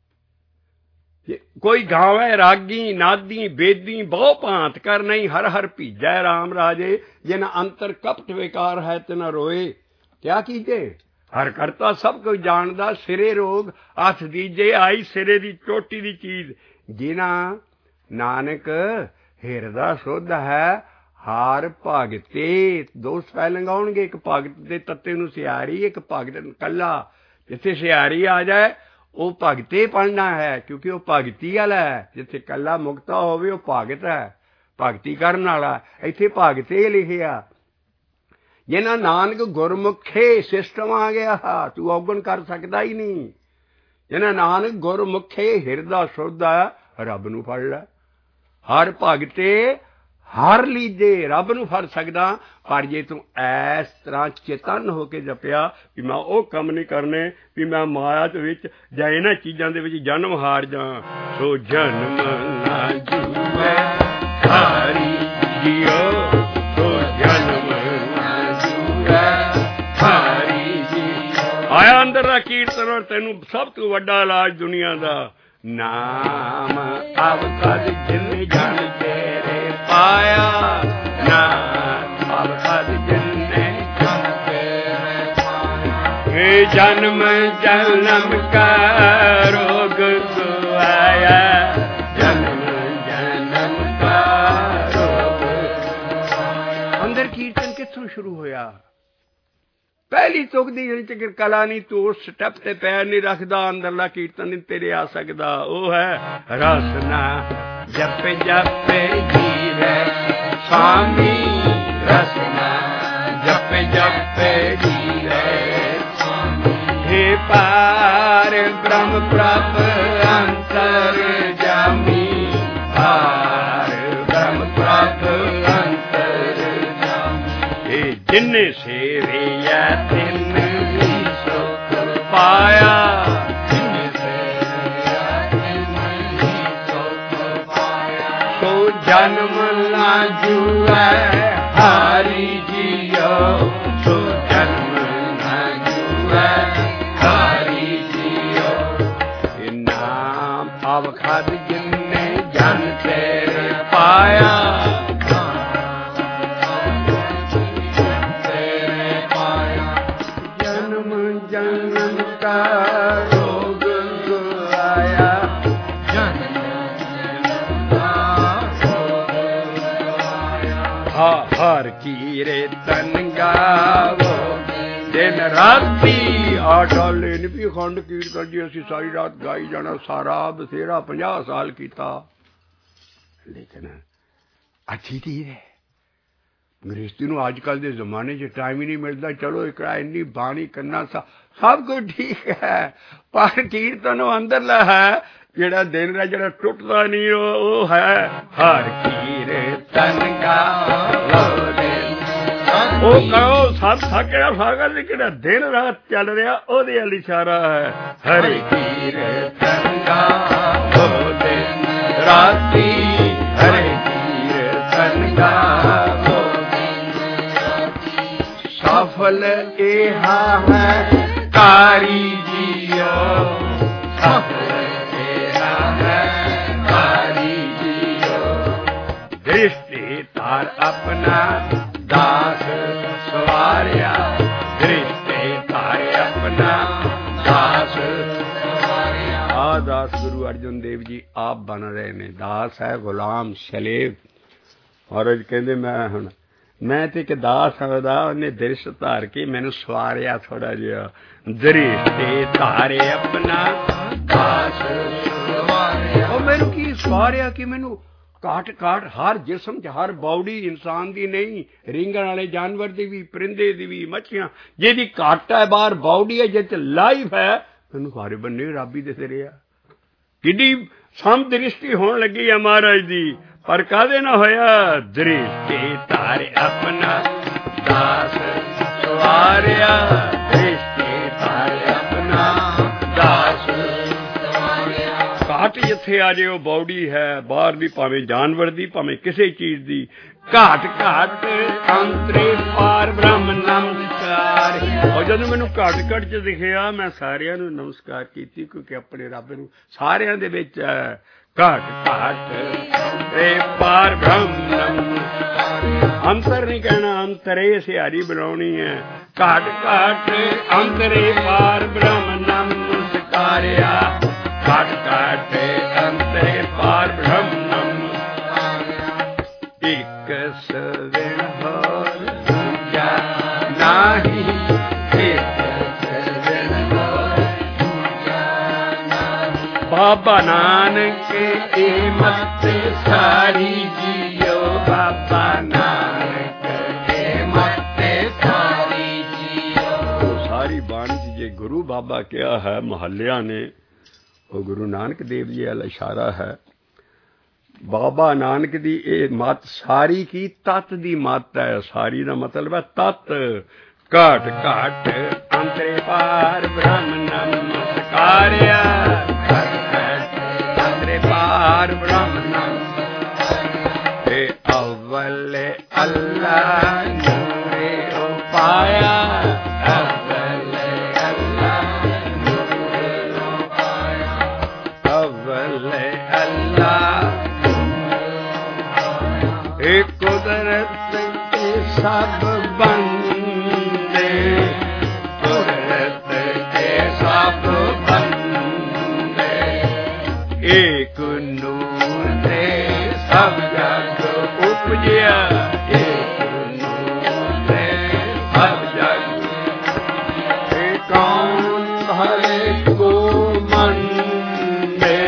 कोई गावे रागी नादी बेदी बहु भांत कर नहीं हर हर भीजै राम राजे जिन अंतर कपट विकार है तना रोए क्या कीजे हर करता सब कुछ जानदा सिरे रोग हथ दीजे आई सिरे दी चोटी दी चीज जिना नानक हिरदा शुद्ध है हार भगते दो स्पैलिंग आउणगे एक भगत दे तत्ते नूं सियारी एक भगत कल्ला जिथे सियारी आ जाए वो भगते पढ़ना है क्योंकि वो भगती वाला है जिथे कला मुक्ता होवे वो भगत है भगती करने वाला इत्थे भगते लिखिया जिन्हां नानक गुरमुखे सिस्टम आ गया तू औगण कर सकता ही नहीं जिन्हां नानक गुरमुखे हिरदा शुद्ध रब नूं फड़ लै हर भगते हर लीजे रब नूं फड़ सकदा पर जे तू इस तरह चेतन होके जपिया भी मैं वो कम नहीं करने भी मैं माया दे विच जां इन्हां चीज़ां दे विच जन्म हार जां सो जन्म ना जुए हारी जियो सो जन्म ना जुए हारी जियो आया अंदर दा कीर्तन और तैनूं सब तो वड्डा इलाज दुनिया दा नाम अवसर जिन जन तेरे पाया नाम अवसर जिन जन तेरे पाया जन्म जन्म का रोग आया जन्म जन्म का रोग अंदर कीर्तन कित्थों शुरू होया पहली तुक दी जिक्र कला नहीं तू उस स्टैप ते पैर नहीं रखदा अंदरला कीर्तन नहीं तेरे आ सकदा ओ है रसना जप जप जीवे स्वामी रसना जप जप जीवे स्वामी हे पार ब्रह्म प्रभ अंतर जामी पार ब्रह्म प्रभ अंतर जामी जिन्ने सेविया तिन ही सुख पाया जिन्ने सेविया तिन ही सुख पाया सो जन्म ना जुए हारी जियो सो जन्म ना जुए हारी जियो नाम अवखद जिन्ने जन तेरे पाया हर कीरे तन गावो दिन राती आटाले नहीं भी खंड कीर्तन जी असी सारी रात गाई जाना सारा बथेरा 50 साल किया लेकिन अच्छी चीज है ਗ੍ਰਹਿਸਤੀ ਨੂੰ ਅੱਜ ਕੱਲ੍ਹ ਦੇ ਜ਼ਮਾਨੇ 'ਚ ਟਾਈਮ ਹੀ ਨਹੀਂ ਮਿਲਦਾ। ਚਲੋ ਇਕੜਾ ਇੰਨੀ ਬਾਣੀ ਕਰਨਾ ਸਭ ਕੁਝ ਠੀਕ ਹੈ, ਪਰ ਕੀਰਤਨ ਉਹ ਅੰਦਰਲਾ ਹੈ ਜਿਹੜਾ ਦਿਲ ਦਾ ਜਿਹੜਾ ਟੁੱਟਦਾ ਨਹੀਂ, ਉਹ ਹੈ ਹਰ ਕੀਰਤਨ ਗਾਵੋ ਦਿਨ। ਉਹ ਕਰੋ ਸਭ ਸਾਕੜਾ ਸਾਗਰ ਜਿਹੜਾ ਦਿਨ ਰਾਤ ਚੱਲ ਰਿਹਾ ਉਹਦੇ ਵੱਲ ਇਸ਼ਾਰਾ ਹੈ। ਹਰ ਕੀਰਤਨ ਗਾਵੋ ਦਿਨ ਰਾਤੀ, ਹਰ ਕੀਰਤਨ ਗਾਵੋ ਸਫਲ ਇਹ ਹੈ ਕਾਰੀ ਜੀਓ, ਸਫਲ ਇਹ ਹੈ ਕਾਰੀ ਜੀਓ। ਦ੍ਰਿਸ਼ਟੀ ਤਾਰ ਆਪਣਾ ਦਾਸ ਸਵਾਰਿਆ, ਦ੍ਰਿਸ਼ਟੀ ਤਾਰ ਆਪਣਾ ਦਾਸ ਸਵਾਰਿਆ। ਆ ਦਾਸ ਗੁਰੂ ਅਰਜਨ ਦੇਵ ਜੀ ਆਪ ਬਣ ਰਹੇ ਨੇ। ਦਾਸ ਹੈ ਗੁਲਾਮ ਸਲੇਬ। ਮਹਾਰਾਜ ਕਹਿੰਦੇ ਮੈਂ ਤੇ ਇੱਕ ਦਾਸ ਹਾਂ ਉਹਦਾ, ਉਹਨੇ ਦ੍ਰਿਸ਼ ਧਾਰ ਕੇ ਮੈਨੂੰ ਸਵਾਰਿਆ ਥੋੜਾ ਜਿਹਾ। ਦ੍ਰਿਸ਼ਟੀ ਧਾਰੇ ਆਪਣਾ ਦਾਸ ਸਵਾਰਿਆ। ਉਹ ਮੈਨੂੰ ਕੀ ਸਵਾਰਿਆ ਕਿ ਮੈਨੂੰ ਕਾਟ ਕਾਟ ਹਰ ਜਿਸਮ 'ਚ ਹਰ ਬਾਡੀ ਇਨਸਾਨ ਦੀ ਨਹੀਂ, ਰਿੰਗਣ ਵਾਲੇ ਜਾਨਵਰ ਦੀ ਵੀ, ਪਰਿੰਦੇ ਦੀ ਵੀ, ਮੱਛੀਆਂ ਜਿਹਦੀ ਘੱਟ ਹੈ ਬਾਹਰ ਬਾਡੀ ਹੈ, ਜਿਹ 'ਚ ਲਾਈਫ ਹੈ, ਮੈਨੂੰ ਸਾਰੇ ਬੰਨੇ ਰੱਬ ਹੀ ਦਿਸ ਰਿਹਾ। ਕਿੱਡੀ ਸਮ ਦ੍ਰਿਸ਼ਟੀ ਹੋਣ ਲੱਗੀ ਹੈ ਮਹਾਰਾਜ ਦੀ, ਪਰ ਕਾਹਦੇ ਨਾ ਹੋਇਆ। ਦ੍ਰਿਸ਼ਟੀ ਧਾਰੇ ਆਪਣਾ ਦਾਸ ਸਵਾਰਿਆ, ਦ੍ਰਿਸ਼ਟੀ ਧਾਰੇ ਆਪਣਾ ਦਾਸ ਸਵਾਰਿਆ। ਘਾਟ ਜਿੱਥੇ ਆ ਜੇ ਉਹ ਬਾਡੀ ਹੈ ਬਾਹਰ ਦੀ, ਭਾਵੇਂ ਜਾਨਵਰ ਦੀ, ਭਾਵੇਂ ਕਿਸੇ ਚੀਜ਼ ਦੀ। ਘਾਟ ਘਾਟ ਅੰਤਰੇ ਪਾਰ ਬ੍ਰਹਮ ਨਮਸਕਾਰ। ਔਰ ਜਦੋਂ ਮੈਨੂੰ ਘਾਟ ਘਾਟ 'ਚ ਦਿਖਿਆ ਮੈਂ ਸਾਰਿਆਂ ਨੂੰ ਨਮਸਕਾਰ ਕੀਤੀ, ਕਿਉਂਕਿ ਆਪਣੇ ਰੱਬ ਨੂੰ ਸਾਰਿਆਂ ਦੇ ਵਿੱਚ ਹੈ। ਘਾਟ ਘਾਟ ਰੇ ਪਾਰ ਬ੍ਰਹਮ ਨਮਸਕਾਰ। ਅੰਤਰ ਨਹੀਂ ਕਹਿਣਾ, ਅੰਤਰੇ ਸਿਹਾਰੀ ਬਣਾਉਣੀ ਹੈ। ਘਾਟ ਘਾਟ ਅੰਤਰੇ ਪਾਰ ਬ੍ਰਹਮ ਨਮਸਕਾਰਿਆ, ਘਾਟ ਘਾਟ ਅੰਤਰੇ ਪਾਰ ਬ੍ਰਹਮ ਨਮਸਕਾਰਿਆ। ਇੱਕ ਸਵਿਣ ਹੋਰ ਦੂਜਾ ਨਾਹੀ, ਇੱਕ ਸਵਿਣ ਹੋਰ ਦੂਜਾ ਨਾਹੀ। ਬਾਬਾ ਨਾਨਕ ਇਹ ਮਤ ਸਾਰੀ ਜੀਓ, ਬਾਬਾ ਨਾਨਕ ਇਹ ਮਤ ਸਾਰੀ ਜੀਓ। ਸਾਰੀ ਬਾਣੀ 'ਚ ਜੇ ਗੁਰੂ ਬਾਬਾ ਕਿਹਾ ਹੈ ਮਹੱਲਿਆਂ ਨੇ, ਉਹ ਗੁਰੂ ਨਾਨਕ ਦੇਵ ਜੀ ਵੱਲ ਇਸ਼ਾਰਾ ਹੈ। ਬਾਬਾ ਨਾਨਕ ਦੀ ਇਹ ਮੱਤ ਸਾਰੀ ਕੀ ਤਤ ਦੀ ਮੱਤ ਹੈ। ਸਾਰੀ ਦਾ ਮਤਲਬ ਹੈ ਤਤ। ਘਾਟ ਘਾਟ ਅੰਤਰੇ ਪਾਰ ਬ੍ਰਹਮ ਨਮਸਕਾਰਿਆ, ਘਾਟ ਘਾਟ ਅੰਤਰੇ ਪਾਰ ਬ੍ਰਹਮ ਨਮਸਕਾਰਿਆ। ਇਹ ਅਵਲ ਅੱਲਾ ਨੂਰੇ ਉਪਾਇਆ, ਅਵਲ ਅੱਲਾ ਨੂਰੇ ਉਪਾਇਆ, ਅਵਲ ਅੱਲਾ ਇਹ ਕੁਦਰਤ ਕੇ ਸਭ ਬੰਦੇ, ਕੁਦਰਤ ਕੇ ਸਭ ਬੰਦੇ। ਏਕ ਨੂਰ ਤੇ ਸਭ ਜਗ ਉਪਜਿਆ, ਏਕ ਨੂਰ ਤੇ ਸਭ ਜਗ। ਇਹ ਕੌਣ ਭਲੇ ਕੋ ਮੰਦੇ,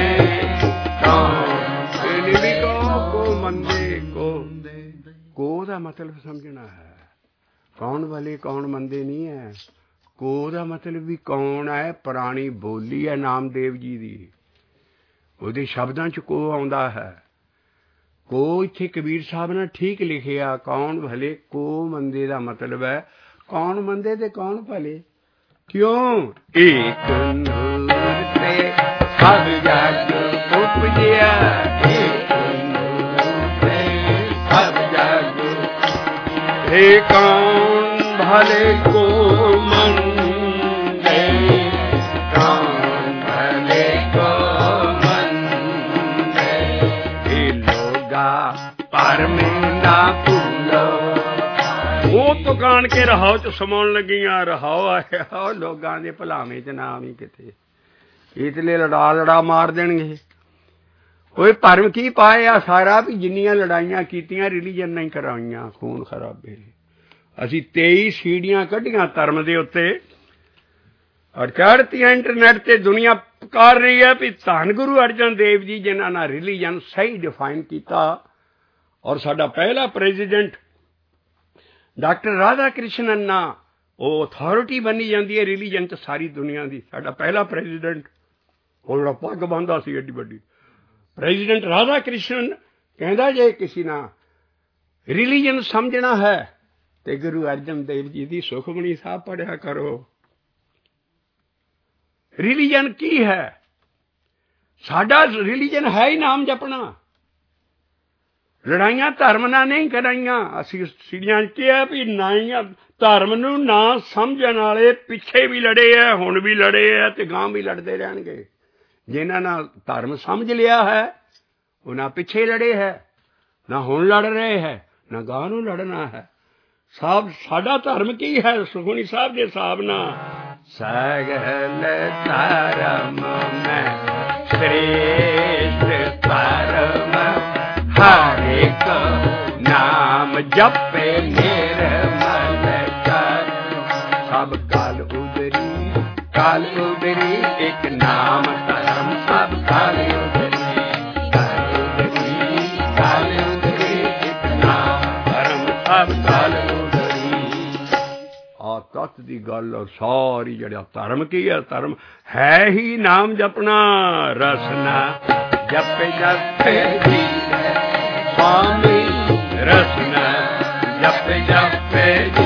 ਕੌਣ ਵੀ ਕੋ ਮੰਦੇ। ਕੋ ਦਾ ਮਤਲਬ ਸਮਝਣਾ ਹੈ। ਕੌਣ ਵਾਲੇ ਕੌਣ ਮੰਦੇ ਨਹੀਂ ਹੈ। ਕੋ ਦਾ ਮਤਲਬ ਵੀ ਕੌਣ ਹੈ, ਪੁਰਾਣੀ ਬੋਲੀ ਹੈ ਨਾਮਦੇਵ ਜੀ ਦੀ, ਉਹਦੇ ਸ਼ਬਦਾਂ 'ਚ ਕੋ ਆਉਂਦਾ ਹੈ। ਕੋ ਇੱਥੇ ਕਬੀਰ ਸਾਹਿਬ ਨੇ ਠੀਕ ਲਿਖਿਆ, ਕੌਣ ਭਲੇ ਕੋ ਮੰਦੇ ਦਾ ਮਤਲਬ ਹੈ ਕੌਣ ਮੰਦੇ ਤੇ ਕੌਣ ਭਲੇ। ਕਿਉਂ? ਏਕ ਨੂਰ ਤੇ ਸਭ ਜਗ ਉਪਜਿਆ, ਏਕ ਨੂਰ ਤੇ ਸਭ ਜਗ। ਇਹ ਕੌਣ ਭਲੇ ਕੋ ਮੰਦੇ, ਕੌਣ ਭਲੇ ਕੋ ਮੰਦੇ। ਇਹ ਲੋਗਾ ਪਰ ਮੈਂ ਨਾ ਭੁੱਲੋ, ਉਹ ਦੁਕਾਨ ਕੇ ਰਹਾਓ 'ਚ ਸਮਾਉਣ ਲੱਗੀਆਂ। ਰਹਾਓ ਆਇਆ ਲੋਕਾਂ ਦੇ ਭਲਾਵੇਂ 'ਚ ਨਾ ਵੀ ਕਿਤੇ, ਇਤਲੇ ਲੜਾ ਮਾਰ ਦੇਣਗੇ। ਓਏ ਭਰਮ ਕੀ ਪਾਇਆ ਸਾਰਾ ਵੀ ਜਿੰਨੀਆਂ ਲੜਾਈਆਂ ਕੀਤੀਆਂ ਰਿਲੀਜਨ ਨਹੀਂ ਕਰਾਈਆਂ, ਖੂਨ ਖਰਾਬੇ। ਅਸੀਂ 23 ਸੀੜੀਆਂ ਕੱਢੀਆਂ ਧਰਮ ਦੇ ਉੱਤੇ, ਔਰ ਚੜ੍ਹਤੀਆਂ ਇੰਟਰਨੈਟ ਤੇ ਦੁਨੀਆ ਕਰ ਰਹੀ ਹੈ ਵੀ ਧੰਨ ਗੁਰੂ ਅਰਜਨ ਦੇਵ ਜੀ ਜਿਨ੍ਹਾਂ ਨਾਲ ਰਿਲੀਜਨ ਸਹੀ ਡਿਫਾਈਨ ਕੀਤਾ। ਔਰ ਸਾਡਾ ਪਹਿਲਾ ਪ੍ਰੈਜ਼ੀਡੈਂਟ ਡਾਕਟਰ ਰਾਧਾ ਕ੍ਰਿਸ਼ਨਨ ਨਾ ਉਹ ਅਥਾਰਟੀ ਬਣੀ ਜਾਂਦੀ ਹੈ ਰਿਲੀਜਨ 'ਚ ਸਾਰੀ ਦੁਨੀਆ ਦੀ। ਸਾਡਾ ਪਹਿਲਾ ਪ੍ਰੈਜ਼ੀਡੈਂਟ ਉਹ ਜਿਹੜਾ ਪੱਗ ਬੰਨ੍ਹਦਾ ਸੀ ਐਡੀ ਵੱਡੀ, ਪ੍ਰੈਜ਼ੀਡੈਂਟ ਰਾਧਾ ਕ੍ਰਿਸ਼ਨਨ ਕਹਿੰਦਾ ਜੇ ਕਿਸੇ ਨਾਲ ਰਿਲੀਜਨ ਸਮਝਣਾ ਹੈ ਤੇ ਗੁਰੂ ਅਰਜਨ ਦੇਵ ਜੀ ਦੀ ਸੁਖਮਨੀ ਸਾਹਿਬ ਪੜ੍ਹਿਆ ਕਰੋ। ਰਿਲੀਜਨ ਕੀ ਹੈ? ਸਾਡਾ ਰਿਲੀਜਨ ਹੈ ਹੀ ਨਾਮ ਜਪਣਾ। ਲੜਾਈਆਂ ਧਰਮ ਨਾਲ ਨਹੀਂ ਕਰਾਈਆਂ। ਅਸੀਂ ਸੀੜੀਆਂ 'ਚ ਕਿਹਾ ਵੀ ਨਾਈਆਂ ਧਰਮ ਨੂੰ ਨਾ ਸਮਝਣ ਵਾਲੇ ਪਿੱਛੇ ਵੀ ਲੜੇ ਹੈ, ਹੁਣ ਵੀ ਲੜੇ ਹੈ ਤੇ ਗਾਂ ਵੀ ਲੜਦੇ ਰਹਿਣਗੇ। ਜਿਨ੍ਹਾਂ ਨਾਲ ਧਰਮ ਸਮਝ ਲਿਆ ਹੈ ਉਹ ਨਾ ਪਿੱਛੇ ਲੜੇ ਹੈ, ਨਾ ਹੁਣ ਲੜ ਰਹੇ ਹੈ, ਨਾ ਗਾਂ ਨੂੰ ਲੜਨਾ ਹੈ। ਸਾਡਾ ਧਰਮ ਕੀ ਹੈ? ਸੁਖਮਨੀ ਸਾਹਿਬ ਦੇ ਹਿਸਾਬ ਨਾਲ ਸਗਲ ਧਰਮ ਮੈਂ ਸ੍ਰੇਸ਼ਟ ਧਰਮ ਹਰ ਇੱਕ ਨਾਮ ਜਪੇ ਨਿਰਮਲ ਕਰ। ਸਭ ਕਲ ਉਦਰੀ ਇੱਕ ਨਾਮ ਧਰਮ ਸਭ ਕਲ ਉਦਰੀ ਇੱਕ ਨਾਮ ਧਰਮ ਸਭ ਕਲ ਉਦਰੀ। ਆ ਤੱਤ ਦੀ ਗੱਲ ਸਾਰੀ। ਜਿਹੜਾ ਧਰਮ ਕੀ ਹੈ? ਧਰਮ ਹੈ ਹੀ ਨਾਮ ਜਪਣਾ। ਰਸਨਾ ਜਪੇ ਜਪੇ ਜੀ स्वामी रसना जप जपे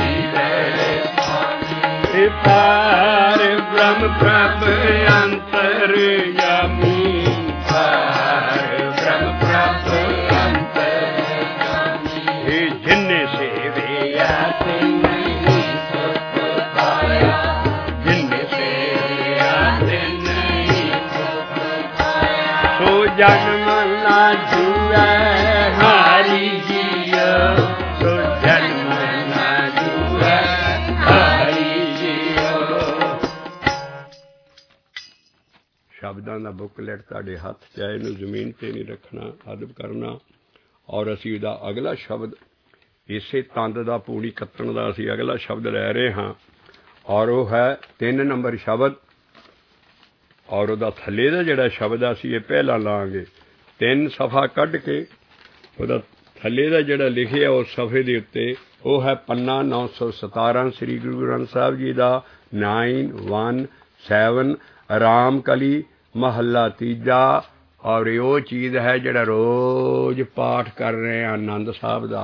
जीवे पार ब्रह्म प्रभ अंतर्यामी पार ब्रह्म प्रभ अंतर्यामी जिन्ने सेविया तिन्ने सुख पाया जिन्ने सेविया तिन्ने सुख पाया सो जन्म ना जुए ਸ਼ਬਦਾਂ ਦਾ ਬੁੱਕਲੈਟ ਤੁਹਾਡੇ ਹੱਥ 'ਚ ਹੈ। ਇਹਨੂੰ ਜ਼ਮੀਨ 'ਤੇ ਨਹੀਂ ਰੱਖਣਾ, ਅਦਬ ਕਰਨਾ। ਔਰ ਅਸੀਂ ਉਹਦਾ ਅਗਲਾ ਸ਼ਬਦ ਇਸੇ ਤੰਦ ਦਾ ਪੂੜੀ ਕੱਤਣ ਦਾ ਅਸੀਂ ਅਗਲਾ ਸ਼ਬਦ ਲੈ ਰਹੇ ਹਾਂ ਔਰ ਉਹ ਹੈ 3 ਨੰਬਰ ਸ਼ਬਦ। ਔਰ ਉਹਦਾ ਥੱਲੇ ਦਾ ਜਿਹੜਾ ਸ਼ਬਦ ਆ ਅਸੀਂ ਇਹ ਪਹਿਲਾਂ ਲਾਂਗੇ। 3 ਸਫ਼ਾ ਕੱਢ ਕੇ ਉਹਦਾ ਥੱਲੇ ਦਾ ਜਿਹੜਾ ਲਿਖਿਆ ਉਸ ਸਫ਼ੇ ਦੇ ਉੱਤੇ ਉਹ ਹੈ ਪੰਨਾ 917 ਸ੍ਰੀ ਗੁਰੂ ਗ੍ਰੰਥ ਸਾਹਿਬ ਜੀ ਦਾ 917 ਰਾਮ ਕਲੀ ਮਹੱਲਾ ਤੀਜਾ। ਔਰ ਇਹ ਉਹ ਚੀਜ਼ ਹੈ ਜਿਹੜਾ ਰੋਜ਼ ਪਾਠ ਕਰ ਰਹੇ ਹਾਂ ਆਨੰਦ ਸਾਹਿਬ ਦਾ।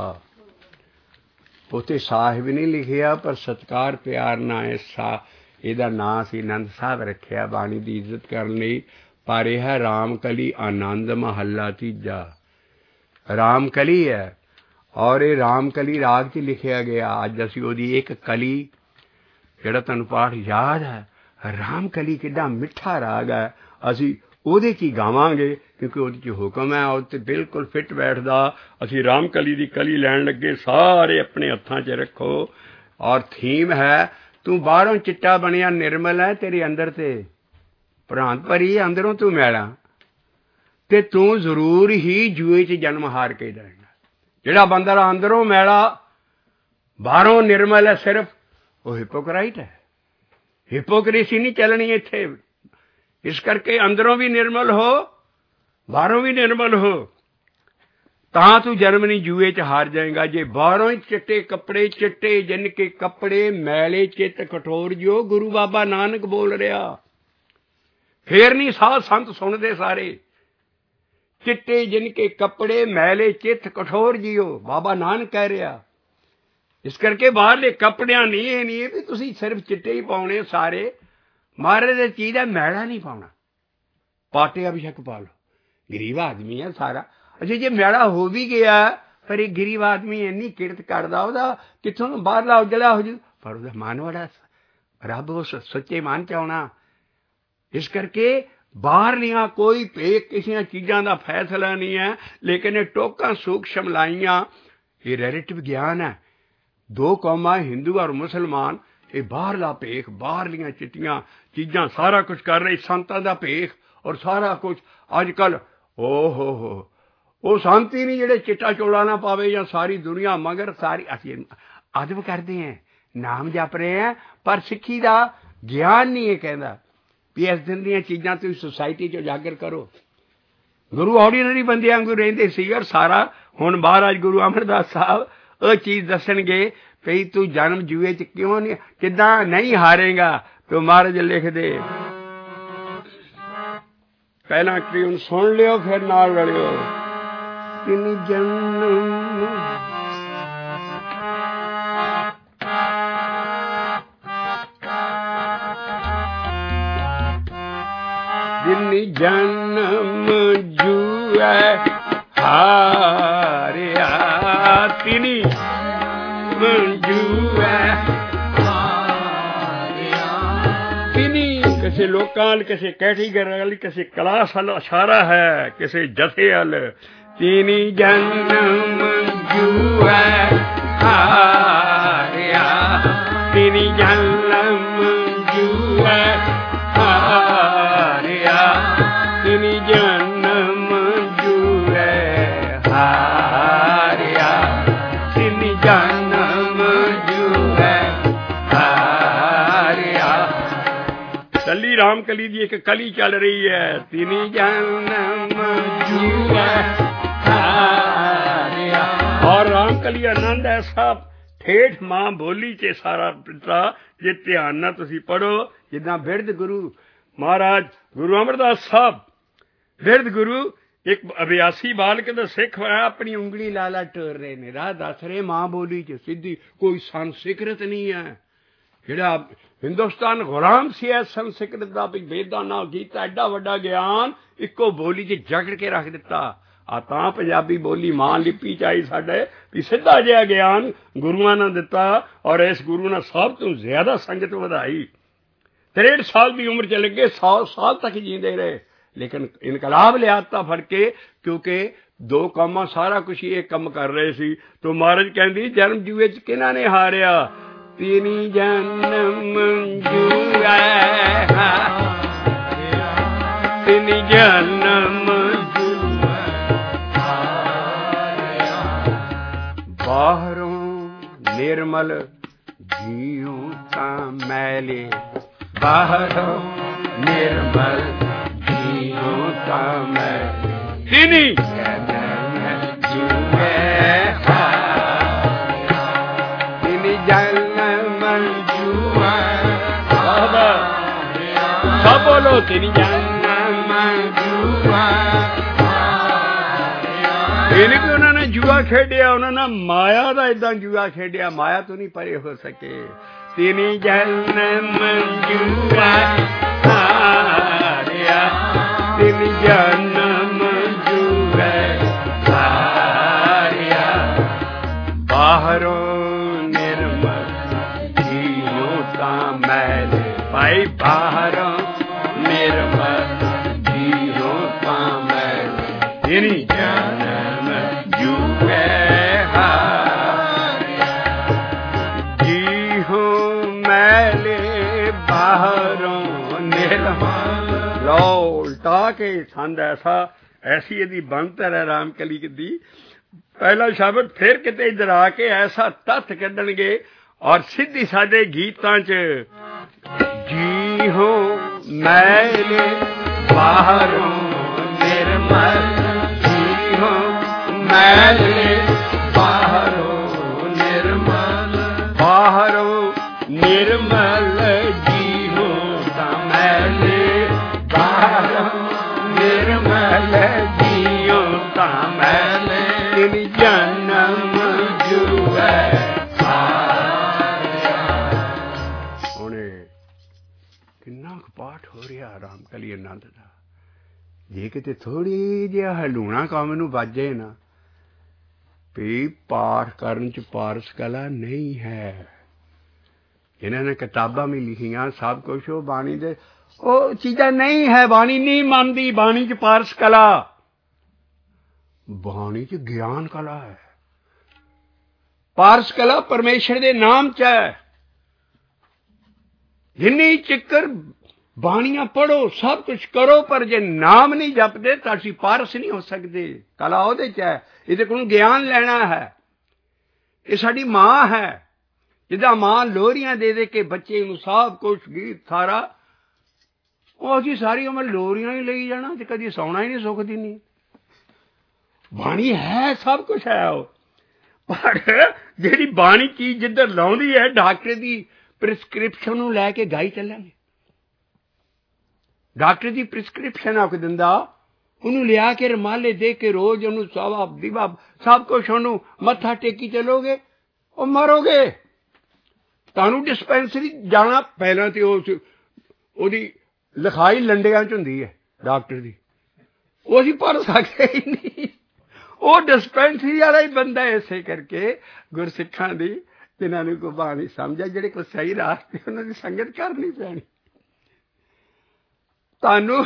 ਉੱਥੇ ਸਾਹਿਬ ਨਹੀਂ ਲਿਖਿਆ ਪਰ ਸਤਿਕਾਰ ਪਿਆਰ ਨਾਲ ਇਹਦਾ ਨਾਂ ਅਸੀਂ ਆਨੰਦ ਸਾਹਿਬ ਰੱਖਿਆ ਬਾਣੀ ਦੀ ਇੱਜ਼ਤ ਕਰਨ ਲਈ। ਪਰ ਇਹ ਹੈ ਰਾਮ ਕਲੀ ਆਨੰਦ ਮਹੱਲਾ ਤੀਜਾ। ਰਾਮ ਕਲੀ ਹੈ ਔਰ ਇਹ ਰਾਮ ਕਲੀ ਰਾਗ 'ਚ ਲਿਖਿਆ ਗਿਆ। ਅੱਜ ਅਸੀਂ ਉਹਦੀ ਇੱਕ ਕਲੀ ਜਿਹੜਾ ਤੁਹਾਨੂੰ ਪਾਠ ਯਾਦ ਹੈ ਰਾਮ ਕਲੀ ਕਿੱਡਾ ਮਿੱਠਾ ਰਾਗ ਹੈ। ਅਸੀਂ ਉਹਦੇ 'ਚ ਹੀ ਗਾਵਾਂਗੇ ਕਿਉਂਕਿ ਉਹਦੇ 'ਚ ਹੁਕਮ ਹੈ। ਉਹ 'ਤੇ ਬਿਲਕੁਲ ਫਿੱਟ ਬੈਠਦਾ। ਅਸੀਂ ਰਾਮ ਕਲੀ ਦੀ ਕਲੀ ਲੈਣ ਲੱਗੇ। ਸਾਰੇ ਆਪਣੇ ਹੱਥਾਂ 'ਚ ਰੱਖੋ ਔਰ ਥੀਮ ਹੈ ਤੂੰ ਬਾਹਰੋਂ ਚਿੱਟਾ ਬਣਿਆ ਨਿਰਮਲ ਹੈ ਤੇਰੇ ਅੰਦਰ ਤੇ ਭਰਾਂਤ ਭਰੀ ਅੰਦਰੋਂ ਤੂੰ ਮੈਲਾ ਤੇ ਤੂੰ ਜ਼ਰੂਰ ਹੀ ਜੂਏ 'ਚ ਜਨਮ ਹਾਰ ਕੇ ਰਹਿਣਾ। ਜਿਹੜਾ ਬੰਦਾ ਅੰਦਰੋਂ ਮੈਲਾ ਬਾਹਰੋਂ ਨਿਰਮਲ ਹੈ ਸਿਰਫ ਉਹ ਹਿਪੋਕਰਾਈਟ ਹੈ। ਹਿਪੋਕ੍ਰੇਸੀ ਨਹੀਂ ਚੱਲਣੀ ਇੱਥੇ। ਇਸ ਕਰਕੇ ਅੰਦਰੋਂ ਵੀ ਨਿਰਮਲ ਹੋ ਬਾਹਰੋਂ ਵੀ ਨਿਰਮਲ ਹੋ ਤਾਂ ਤੂੰ ਜਨਮਨੀ ਜੂਏ 'ਚ ਹਾਰ ਜਾਏਗਾ। ਜੇ ਬਾਹਰੋਂ ਹੀ ਚਿੱਟੇ ਕੱਪੜੇ ਚਿੱਟੇ ਜਿਨ ਕੇ ਕੱਪੜੇ ਮੈਲੇ ਚਿੱਤ ਕਠੋਰ ਜੋ ਗੁਰੂ ਬਾਬਾ ਨਾਨਕ ਬੋਲ ਰਿਹਾ। ਫੇਰ ਨਹੀਂ ਸਾਧ ਸੰਤ ਸੁਣਦੇ ਸਾਰੇ। ਚਿੱਟੇ ਜਿਨ ਕੇ ਕੱਪੜੇ ਮੈਲੇ ਚਿੱਤ ਕਠੋਰ ਜੀਓ ਬਾਬਾ ਨਾਨਕ ਕਹਿ ਰਿਹਾ। ਇਸ ਕਰਕੇ ਬਾਹਰਲੇ ਕੱਪੜਿਆਂ ਨਹੀਂ ਇਹ ਨਹੀਂ ਵੀ ਤੁਸੀਂ ਸਿਰਫ ਚਿੱਟੇ ਹੀ ਪਾਉਣੇ ਸਾਰੇ। ਮਹਾਰਾਜ ਦੀ ਚੀਜ਼ ਹੈ ਮੈਲਾ ਨਹੀਂ ਪਾਉਣਾ। ਪਾਟੇ ਅਭਿਸ਼ੇਕ ਪਾ ਲਓ। ਗਰੀਬ ਆਦਮੀ ਹੈ ਸਾਰਾ। ਅੱਛਾ ਜੇ ਮੈਲਾ ਹੋ ਵੀ ਗਿਆ ਪਰ ਇਹ ਗਰੀਬ ਆਦਮੀ ਇੰਨੀ ਕਿਰਤ ਕਰਦਾ ਉਹਦਾ ਕਿੱਥੋਂ ਬਾਹਰਲਾ ਉਜਲਾ ਹੋ ਜੂ। ਪਰ ਉਹਦਾ ਮਨ ਬੜਾ ਰੱਬ ਉਸ ਸੱਚੇ ਮਨ 'ਚ ਆਉਣਾ। ਇਸ ਕਰਕੇ ਬਾਹਰਲੀਆਂ ਕੋਈ ਭੇਕ ਕਿਸੇ ਚੀਜ਼ਾਂ ਦਾ ਫੈਸਲਾ ਨਹੀਂ ਹੈ ਲੇਕਿਨ ਇਹ ਟੋਕਾਂ ਸੂਖਸ਼ਮ ਲਾਈਆਂ ਇਹ ਰੈਲੇਟਿਵ ਗਿਆਨ ਹੈ। 2 ਕੌਮਾਂ ਹਿੰਦੂ ਔਰ ਮੁਸਲਮਾਨ ਇਹ ਬਾਹਰਲਾ ਭੇਖ ਬਾਹਰਲੀਆਂ ਚਿੱਟੀਆਂ ਚੀਜ਼ਾਂ ਸਾਰਾ ਕੁਝ ਕਰ ਰਹੇ ਸੰਤਾਂ ਦਾ ਭੇਖ ਔਰ ਸਾਰਾ ਕੁਝ ਅੱਜ ਕੱਲ੍ਹ ਹੋ ਉਹ ਸੰਤ ਹੀ ਨਹੀਂ ਜਿਹੜੇ ਚਿੱਟਾ ਚੋਲਾ ਨਾ ਪਾਵੇ ਜਾਂ ਸਾਰੀ ਦੁਨੀਆ ਮਗਰ ਸਾਰੀ ਅਸੀਂ ਅਦਬ ਕਰਦੇ ਹਾਂ ਨਾਮ ਜਪ ਰਹੇ ਹਾਂ ਪਰ ਸਿੱਖੀ ਦਾ ਗਿਆਨ ਨਹੀਂ ਇਹ ਕਹਿੰਦਾ ਵੀ ਇਸ ਦਿਨ ਦੀਆਂ ਚੀਜ਼ਾਂ ਤੁਸੀਂ ਸੁਸਾਇਟੀ 'ਚ ਉਜਾਗਰ ਕਰੋ। ਗੁਰੂ ਆਰਡੀਨਰੀ ਬੰਦਿਆਂ ਵਾਂਗੂ ਰਹਿੰਦੇ ਸੀ ਔਰ ਸਾਰਾ ਹੁਣ ਮਹਾਰਾਜ ਗੁਰੂ ਅਮਰਦਾਸ ਸਾਹਿਬ ਉਹ ਚੀਜ਼ ਦੱਸਣਗੇ ਭਈ ਤੂੰ ਜਨਮ ਜੂਏ ਚ ਕਿਉਂ ਨਹੀਂ, ਕਿੱਦਾਂ ਨਹੀਂ ਹਾਰੇਗਾ। ਤੋ ਮਹਾਰਾਜ ਲਿਖਦੇ, ਪਹਿਲਾਂ ਟਿਊਨ ਸੁਣ ਲਿਓ ਫਿਰ ਨਾਲ ਰਲਿਓ। ਤਿਨ ਜਨਮ ਤਿਨ ਜਨਮ ਜੂਐ ਹਾਰਿਆ, ਤਿਨੀ ਜੂਐ ਤਿਨੀ। ਕਿਸੇ ਲੋਕਾਂ ਵੱਲ, ਕਿਸੇ ਕੈਟੇਗਰੀ ਵੱਲ, ਕਿਸੇ ਕਲਾਸ ਵੱਲ ਇਸ਼ਾਰਾ ਹੈ, ਕਿਸੇ ਜਥੇ ਵੱਲ। ਤਿਨੀ ਜਨਮ ਜੂਐ ਹਾਰਿਆ, ਤਿਨੀ ਜਨਮ ਜੂਐ ਹਾਰਿਆ, ਤਿਨੀ ਜਨਮ ਜੂਐ ਹਾਰਿਆ, ਤਿਨੀ ਜਨਮ ਜੂਐ ਹਾਰਿਆ। ਕੱਲੀ ਰਾਮ ਕਲੀ ਦੀ ਇੱਕ ਕਲੀ ਚੱਲ ਰਹੀ ਹੈ। ਤਿਨੀ ਜਨਮ ਜੂਐ ਹਾਰਿਆ। ਔਰ ਰਾਮ ਕਲੀ ਆਨੰਦ ਐਸਾ ਠੇਠ ਮਾਂ ਬੋਲੀ ਚ ਸਾਰਾ ਪਿਤਾ, ਜੇ ਧਿਆਨ ਨਾਲ ਤੁਸੀਂ ਪੜ੍ਹੋ। ਜਿੱਦਾਂ ਬਿਰਧ ਗੁਰੂ ਮਹਾਰਾਜ ਗੁਰੂ ਅਮਰਦਾਸ ਸਾਹਿਬ, ਬਿਰਧ ਗੁਰੂ ਇੱਕ ਅਭਿਆਸੀ ਬਾਲਕ ਦਾ ਸਿੱਖ ਹੋਇਆ, ਆਪਣੀ ਉਂਗਲੀ ਲਾਲਾ ਟੋਰ ਰਹੇ ਨੇ, ਰਾਹ ਦੱਸ ਰਹੇ ਮਾਂ ਬੋਲੀ ਚ ਸਿੱਧੀ। ਕੋਈ ਸੰਸਕ੍ਰਿਤ ਨਹੀਂ ਹੈ। ਜਿਹੜਾ ਹਿੰਦੁਸਤਾਨ ਗੁਲਾਮ ਸੀ ਹੈ ਸੰਸਕ੍ਰਿਤ ਦਾ, ਵੀ ਵੇਦਾਂ ਨਾਲ ਗੀਤਾ, ਐਡਾ ਵੱਡਾ ਗਿਆਨ ਇੱਕੋ ਬੋਲੀ ਚ ਜਕੜ ਕੇ ਰੱਖ ਦਿੱਤਾ। ਆ ਤਾਂ ਪੰਜਾਬੀ ਬੋਲੀ ਮਾਂ ਲਿਪੀ ਚ ਆਈ ਸਾਡੇ, ਵੀ ਸਿੱਧਾ ਜਿਹਾ ਗਿਆਨ ਗੁਰੂਆਂ ਨੇ ਦਿੱਤਾ। ਔਰ ਇਸ ਗੁਰੂ ਨੇ ਸਭ ਤੋਂ ਜ਼ਿਆਦਾ ਸੰਗਤ ਵਧਾਈ। 63 ਸਾਲ ਦੀ ਉਮਰ ਚ ਲੱਗੇ, 100 ਸਾਲ ਤੱਕ ਜੀਂਦੇ ਰਹੇ। ਲੇਕਿਨ ਇਨਕਲਾਬ ਲਿਆਤਾ ਫੜ ਕੇ, ਕਿਉਂਕਿ ਦੋ ਕੰਮਾਂ ਸਾਰਾ ਕੁਛ ਇਹ ਕੰਮ ਕਰ ਰਹੇ ਸੀ। ਤੋ ਮਹਾਰਾਜ ਕਹਿੰਦੀ ਜਨਮ ਜੂਏ ਚ ਕਿਹਨਾਂ ਨੇ ਹਾਰਿਆ। ਤਿਨੀ ਜਨਮ ਜੂਐ ਤਿਨੀ ਜਨਮ ਜੂਐ ਬਾਹਰੋਂ ਨਿਰਮਲ ਜੀਉ ਤਾਂ ਮੈਲੇ, ਬਾਹਰੋਂ ਨਿਰਮਲ ਜੀਉ ਤਾਂ ਮੈਲੇ, ਤਿਨੀ ਜਨਮ ਜੂਐ ਤਿਨੀ ਜਨਮ ਜੂਐ। ਸਭ ਬੋਲੋ ਤਿਨੀ ਜਨਮ ਜੂਐ। ਇਹ ਨਹੀਂ ਕਿ ਉਹਨਾਂ ਨੇ ਜੂਆ ਖੇਡਿਆ, ਉਹਨਾਂ ਨੇ ਮਾਇਆ ਦਾ ਏਦਾਂ ਜੂਆ ਖੇਡਿਆ, ਮਾਇਆ ਤੋਂ ਨਹੀਂ ਪਰੇ ਹੋ ਸਕੇ। ਤਿਨੀ ਜਨਮ ਜੂਐ ਹਾਰਿਆ, ਤਿਨੀ ਜਨਮ ਜੂਐ ਹਾਰਿਆ, ਬਾਹਰੋਂ ਨਿਰਮਲ ਜੀਉ ਤਾਂ ਮੈਲੇ। ਭਾਈ ਬਾਹਰੋਂ ਨਿਰਮਲ ਜੀਉ ਤਾਂ ਮੈਲੇ, ਤਿਨੀ ਜਨਮ ਜੂਐ ਹਾਰਿਆ, ਜੀਉ ਮੈਲੇ ਬਾਹਰੋਂ ਨਿਰਮਲ। ਲਓ ਉਲਟਾ ਕੇ ਛੰਦ ਐਸੀ ਇਹਦੀ ਬਣਤਰ ਹੈ ਰਾਮ ਕਲੀ ਦੀ। ਪਹਿਲਾ ਸ਼ਬਦ ਫਿਰ ਕਿਤੇ ਇੱਧਰ ਆ ਕੇ ਐਸਾ ਤੱਥ ਕੱਢਣਗੇ। ਔਰ ਸਿੱਧੀ ਸਾਡੇ ਗੀਤਾਂ ਚ ਜੀਉ ਮੈਲੇ ਬਾਹਰੋਂ ਨਿਰਮਲ, ਜੀਉ ਮੈਲੇ ਬਾਹਰੋਂ ਨਿਰਮਲ, ਬਾਹਰੋਂ ਨਿਰਮਲ ਜੀਉ ਤਾਂ ਮੈਲੇ, ਬਾਹਰੋਂ ਨਿਰਮਲ ਜੀਉ ਤਾਂ ਮੈਲੇ, ਤਿਨੀ ਜਨਮ ਜੂਐ ਹਾਰਿਆ। ਹੁਣੇ ਕਿੰਨਾ ਕੁ ਪਾਠ ਹੋ ਰਿਹਾ ਰਾਮ ਕਲੀ ਆਨੰਦ ਦਾ। ਜੇ ਕਿਤੇ ਥੋੜ੍ਹੀ ਜਿਹਾ ਹਲੂਣਾ ਕੰਮ ਨੂੰ ਵਾਜੇ ਨਾ, ਵੀ ਪਾਠ ਕਰਨ ਚ ਪਾਰਸ ਕਲਾ ਨਹੀਂ ਹੈ। ਇਹਨਾਂ ਨੇ ਕਿਤਾਬਾਂ ਵੀ ਲਿਖੀਆਂ ਸਭ ਕੁਛ, ਉਹ ਬਾਣੀ ਦੇ ਉਹ ਚੀਜ਼ਾਂ ਨਹੀਂ ਹੈ। ਬਾਣੀ ਨਹੀਂ ਮੰਨਦੀ ਬਾਣੀ ਚ ਪਾਰਸ ਕਲਾ। ਬਾਣੀ ਚ ਗਿਆਨ ਕਲਾ ਹੈ। ਪਾਰਸ ਕਲਾ ਪਰਮੇਸ਼ਰ ਦੇ ਨਾਮ ਚ ਹੈ। ਜਿੰਨੀ ਚਿੱਕਰ ਬਾਣੀਆਂ ਪੜ੍ਹੋ, ਸਭ ਕੁਛ ਕਰੋ, ਪਰ ਜੇ ਨਾਮ ਨਹੀਂ ਜਪਦੇ ਤਾਂ ਅਸੀਂ ਪਾਰਸ ਨਹੀਂ ਹੋ ਸਕਦੇ। ਕਲਾ ਉਹਦੇ ਚ ਹੈ। ਇਹਦੇ ਕੋਲੋਂ ਗਿਆਨ ਲੈਣਾ ਹੈ। ਇਹ ਸਾਡੀ ਮਾਂ ਹੈ। ਜਿੱਦਾਂ ਮਾਂ ਲੋਰੀਆਂ ਦੇ ਦੇ ਕੇ ਬੱਚੇ ਨੂੰ ਸਭ ਕੁਛ ਗੀਤ ਸਾਰਾ, ਉਹ ਅਸੀਂ ਸਾਰੀ ਉਮਰ ਲੋਰੀਆਂ ਹੀ ਲਈ ਜਾਣਾ ਤੇ ਕਦੀ ਸੌਣਾ ਹੀ ਨਹੀਂ, ਸੁੱਖ ਦੀ ਨਹੀਂ। ਬਾਣੀ ਹੈ, ਸਭ ਕੁਛ ਹੈ। ਉਹ पर जिहड़ी बाणी चीज जिधर लाउंदी है डॉक्टर की प्रिस्क्रिप्शन नूं लै के गाई चलांगे। डॉक्टर की प्रिस्क्रिप्शन आख दिंदा ਉਹਨੂੰ ਲਿਆ ਕੇ ਰੁਮਾਲੇ ਦੇ ਕੇ ਰੋਜ਼ ਉਹਨੂੰ ਸਵਾ ਦੀਵਾ ਸਭ ਕੁਛ ਉਹਨੂੰ ਮੱਥਾ ਟੇਕੀ ਚਲੋਗੇ ਉਹ ਮਰੋਗੇ। ਤੁਹਾਨੂੰ ਡਿਸਪੈਂਸਰੀ ਜਾਣਾ ਪਹਿਲਾਂ ਤੇ ਉਹਦੀ ਲਿਖਾਈ ਲੰਡਿਆਂ 'ਚ ਹੁੰਦੀ ਹੈ ਡਾਕਟਰ ਦੀ, ਉਹ ਅਸੀਂ ਪੜ੍ਹ ਸਕਦੇ ਹੀ ਨਹੀਂ। ਉਹ ਡਿਸਪੈਂਸਰੀ ਵਾਲਾ ਹੀ ਬੰਦਾ ਇਸੇ ਕਰਕੇ ਗੁਰਸਿੱਖਾਂ ਦੀ ਜਿਨ੍ਹਾਂ ਨੂੰ ਕੋਈ ਬਾਣੀ ਸਮਝਿਆ ਜਿਹੜੇ ਕੋਈ ਸਹੀ ਰਾਹ ਤੇ ਉਹਨਾਂ ਦੀ ਸੰਗਤ ਕਰਨੀ ਪੈਣੀ। ਤੁਹਾਨੂੰ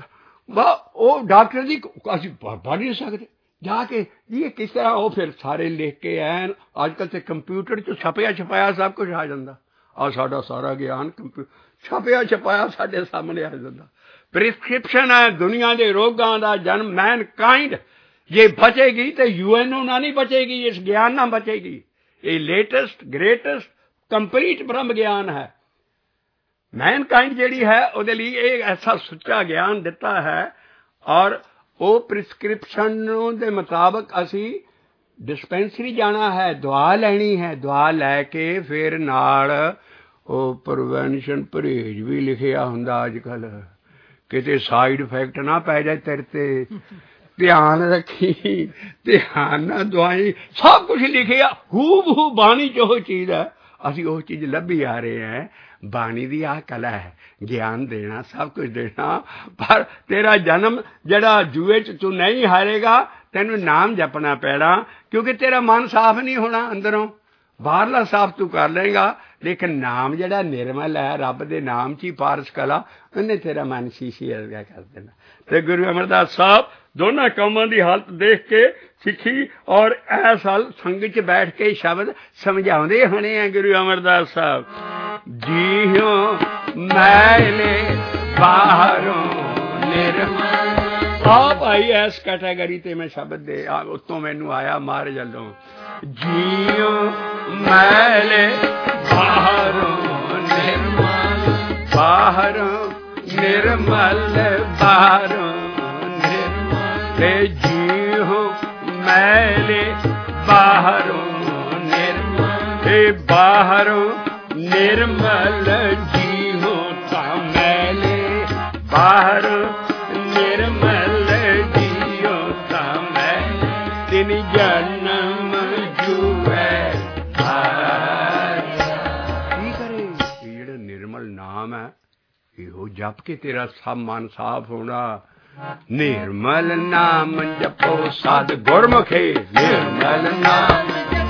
ਉਹ ਡਾਕਟਰ ਦੀ ਅਸੀਂ ਪੜ੍ਹ ਨਹੀਂ ਸਕਦੇ ਜਾ ਕੇ ਜੀ ਇਹ ਕਿਸ ਤਰ੍ਹਾਂ। ਉਹ ਫਿਰ ਸਾਰੇ ਲਿਖ ਕੇ ਐਨ ਅੱਜ ਕੱਲ੍ਹ ਤਾਂ ਕੰਪਿਊਟਰ 'ਚ ਛਪਿਆ ਛਪਾਇਆ ਸਭ ਕੁਛ ਆ ਜਾਂਦਾ। ਆਹ ਸਾਡਾ ਸਾਰਾ ਗਿਆਨ ਛਪਿਆ ਛਪਾਇਆ ਸਾਡੇ ਸਾਹਮਣੇ ਆ ਜਾਂਦਾ। ਪ੍ਰਿਸਕ੍ਰਿਪਸ਼ਨ ਹੈ ਦੁਨੀਆ ਦੇ ਰੋਗਾਂ ਦਾ ਜਨਮ। ਮੈਨਕਾइंड ਜੇ ਬਚੇਗੀ तो यूएनओ ਨਾਲ ਨਹੀਂ ਬਚੇਗੀ, ਇਸ ਗਿਆਨ ਨਾਲ ਬਚੇਗੀ। ਇਹ ਲੇਟੈਸਟ ਗ੍ਰੇਟੈਸਟ ਕੰਪਲੀਟ ਬ੍ਰਹਮ ਗਿਆਨ ਹੈ। मैनकाइंड ਜਿਹੜੀ ਹੈ ਉਹਦੇ ਲਈ ਇਹ ਐਸਾ ਸੁੱਚਾ ਗਿਆਨ ਦਿੱਤਾ ਹੈ ਔਰ ਉਹ ਪ੍ਰਿਸਕ੍ਰਿਪਸ਼ਨ ਦੇ ਮੁਤਾਬਕ ਅਸੀਂ ਡਿਸਪੈਂਸਰੀ ਜਾਣਾ ਹੈ, ਦਵਾ ਲੈਣੀ ਹੈ। ਦਵਾ ਲੈ ਕੇ ਫਿਰ ਨਾਲ ਉਹ ਪ੍ਰੀਵੈਂਸ਼ਨ ਪਰਹੇਜ਼ ਵੀ ਲਿਖਿਆ ਹੁੰਦਾ ਅੱਜ ਕੱਲ੍ਹ, ਕਿਤੇ ਸਾਈਡ ਇਫੈਕਟ ਨਾ ਪੈ ਜਾਏ ਤੇਰੇ ਤੇ, ਧਿਆਨ ਰੱਖੀ, ਧਿਆਨ ਨਾਲ ਦਵਾਈ, ਸਭ ਕੁਛ ਲਿਖਿਆ ਹੂ ਬਾਣੀ 'ਚ ਉਹ ਚੀਜ਼ ਹੈ। ਅਸੀਂ ਉਹ ਚੀਜ਼ ਲੱਭੀ ਆ ਰਹੇ ਹਾਂ। ਬਾਣੀ ਦੀ ਆਹ ਕਲਾ ਹੈ ਗਿਆਨ ਦੇਣਾ, ਸਭ ਕੁਝ ਦੇਣਾ। ਪਰ ਤੇਰਾ ਜਨਮ ਜਿਹੜਾ ਜੂਏ 'ਚ ਤੂੰ ਨਹੀਂ ਹਾਰੇਗਾ, ਤੈਨੂੰ ਨਾਮ ਜਪਣਾ ਪੈਣਾ ਕਿਉਂਕਿ ਤੇਰਾ ਮਨ ਸਾਫ਼ ਨਹੀਂ ਹੋਣਾ ਅੰਦਰੋਂ। ਬਾਹਰਲਾ ਸਾਫ਼ ਤੂੰ ਕਰ ਲਏਗਾ ਲੇਕਿਨ ਨਾਮ ਜਿਹੜਾ ਨਿਰਮਲ ਹੈ ਰੱਬ ਦੇ ਨਾਮ 'ਚ ਹੀ ਪਾਰਸ ਕਲਾ, ਉਹਨੇ ਤੇਰਾ ਮਨ ਸ਼ੀਸ਼ੇ ਵਰਗਾ ਕਰ ਦੇਣਾ। ਤੇ ਗੁਰੂ ਅਮਰਦਾਸ ਸਾਹਿਬ ਦੋਨਾਂ ਕੌਮਾਂ ਦੀ ਹਾਲਤ ਦੇਖ ਕੇ ਸਿੱਖੀ ਔਰ ਇਸ ਹਾਲ ਸੰਗਤ 'ਚ ਬੈਠ ਕੇ ਸ਼ਬਦ ਸਮਝਾਉਂਦੇ ਹੋਣੇ ਆ ਗੁਰੂ ਅਮਰਦਾਸ ਸਾਹਿਬ। ਜੀਓ ਮੈਲੇ ਬਾਹਰੋਂ ਨਿਰਮਲ। ਆ ਭਾਈ ਇਸ ਕੈਟਾਗਰੀ ਤੇ ਮੈਂ ਸ਼ਬਦ ਦੇ ਉੱਤੋਂ ਮੈਨੂੰ ਆਇਆ ਮਹਾਰਾਜ ਵੱਲੋਂ। ਜੀਓ ਮੈਲੇ ਬਾਹਰੋਂ ਨਿਰਮਲ, ਬਾਹਰੋਂ ਨਿਰਮਲ, ਬਾਹਰੋਂ ਨਿਰਮਲ। ਤੇ ਜੀਓ ਮੈਲੇ ਬਾਹਰੋਂ ਨਿਰਮਲ, ਤੇ ਬਾਹਰੋਂ ਨਿਰਮਲ। ਜੀਓ ਤਾਂ ਮੈਲੇ ਬਾਹਰੋਂ ਨਿਰਮਲ, ਜੀਓ ਤਾਂ ਮੈਲੇ ਤਿਨ ਜਨਮ ਜੂਐ। ਕੀ ਕਰੇ ਇਹ ਜਿਹੜਾ ਨਿਰਮਲ ਨਾਮ ਹੈ ਇਹੋ ਜਪ ਕੇ ਤੇਰਾ ਸਭ ਮਨ ਸਾਫ਼ ਹੋਣਾ। ਨਿਰਮਲ ਨਾਮ ਜਪੋ ਸਦ ਗੁਰਮੁਖੇ, ਨਿਰਮਲ ਨਾਮ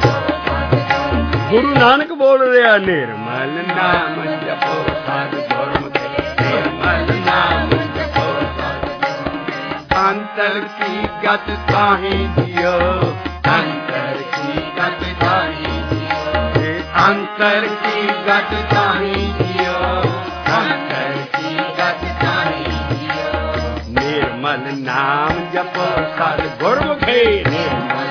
ਗੁਰੂ ਨਾਨਕ ਬੋਲ ਰਿਹਾ। ਨਿਰਮਲ ਨਾਮ ਜਪੋ ਸਦ ਗੁਰਮੁਖੇ, ਨਿਰਮਲ ਨਾਮ ਜਪੋ ਸਦ ਗੁਰਮੁਖੇ। ਅੰਤਰ ਕੀ ਗਤ ਤਾਹੀਂ ਜਿਓ, ਅੰਤਰ ਕੀ ਗਤ ਤਾਹੀਂ ਜਿਓ, ਅੰਤਰ ਕੀ ਗਤ ਤਾਹੀਂ ਜਿਓ, ਅੰਤਰ ਕੀ ਗਤ ਤਾਹੀਂ ਜਿਓ। ਨਿਰਮਲ ਨਾਮ ਜਪੋ ਸਦ ਗੁਰਮੁਖੇ, ਨਿਰਮਲ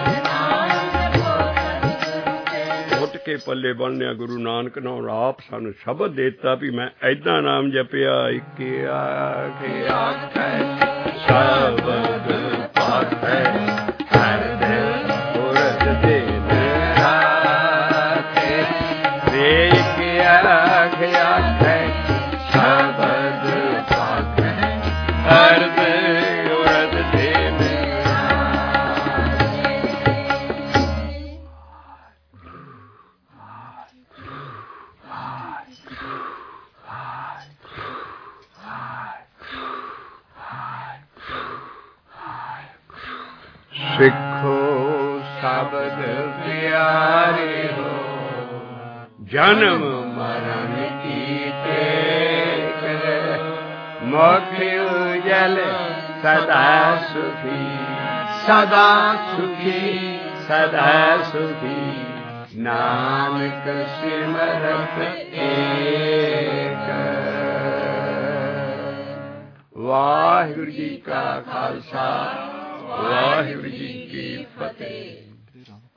ਕੇ ਪੱਲੇ ਬੰਨਿਆ ਗੁਰੂ ਨਾਨਕ ਨੇ ਆਪ ਸਾਨੂੰ ਸ਼ਬਦ ਦੇਤਾ ਵੀ ਮੈਂ ਏਦਾਂ ਨਾਮ ਜਪਿਆ। ਇੱਕ ਆਖੇ ਆਖੈ ਸ਼ਬਦ ਪਾਖੈ ਹਰ ਦਿਲ ਪੁਰਖ ਦਿਨ ਰਾਖੇ। ਰੇ ਇੱਕ ਆਖੇ ਆਖੈ ਸ਼ਬਦ ਪਾਖੈ ਹਰ ਦਿਲ ਪੁਰਖ ਦਿਨ। ਸਿੱਖੋ ਸ਼ਬਦ ਪਿਆਰੇ ਹੋ, ਜਨਮ ਮਰਨ ਕੀ ਟੇਕ, ਮੁਖ ਉਜਲ ਸਦਾ ਸੁਖੀ, ਸਦਾ ਸੁਖੀ, ਸਦਾ ਸੁਖੀ। ਨਾਨਕ ਸਿਮਰਤ ਏਕ। ਵਾਹਿਗੁਰੂ ਜੀ ਕਾ ਖਾਲਸਾ, ਵਾਹਿਗੁਰੂ ਜੀ ਕੀ ਫਤਿਹ।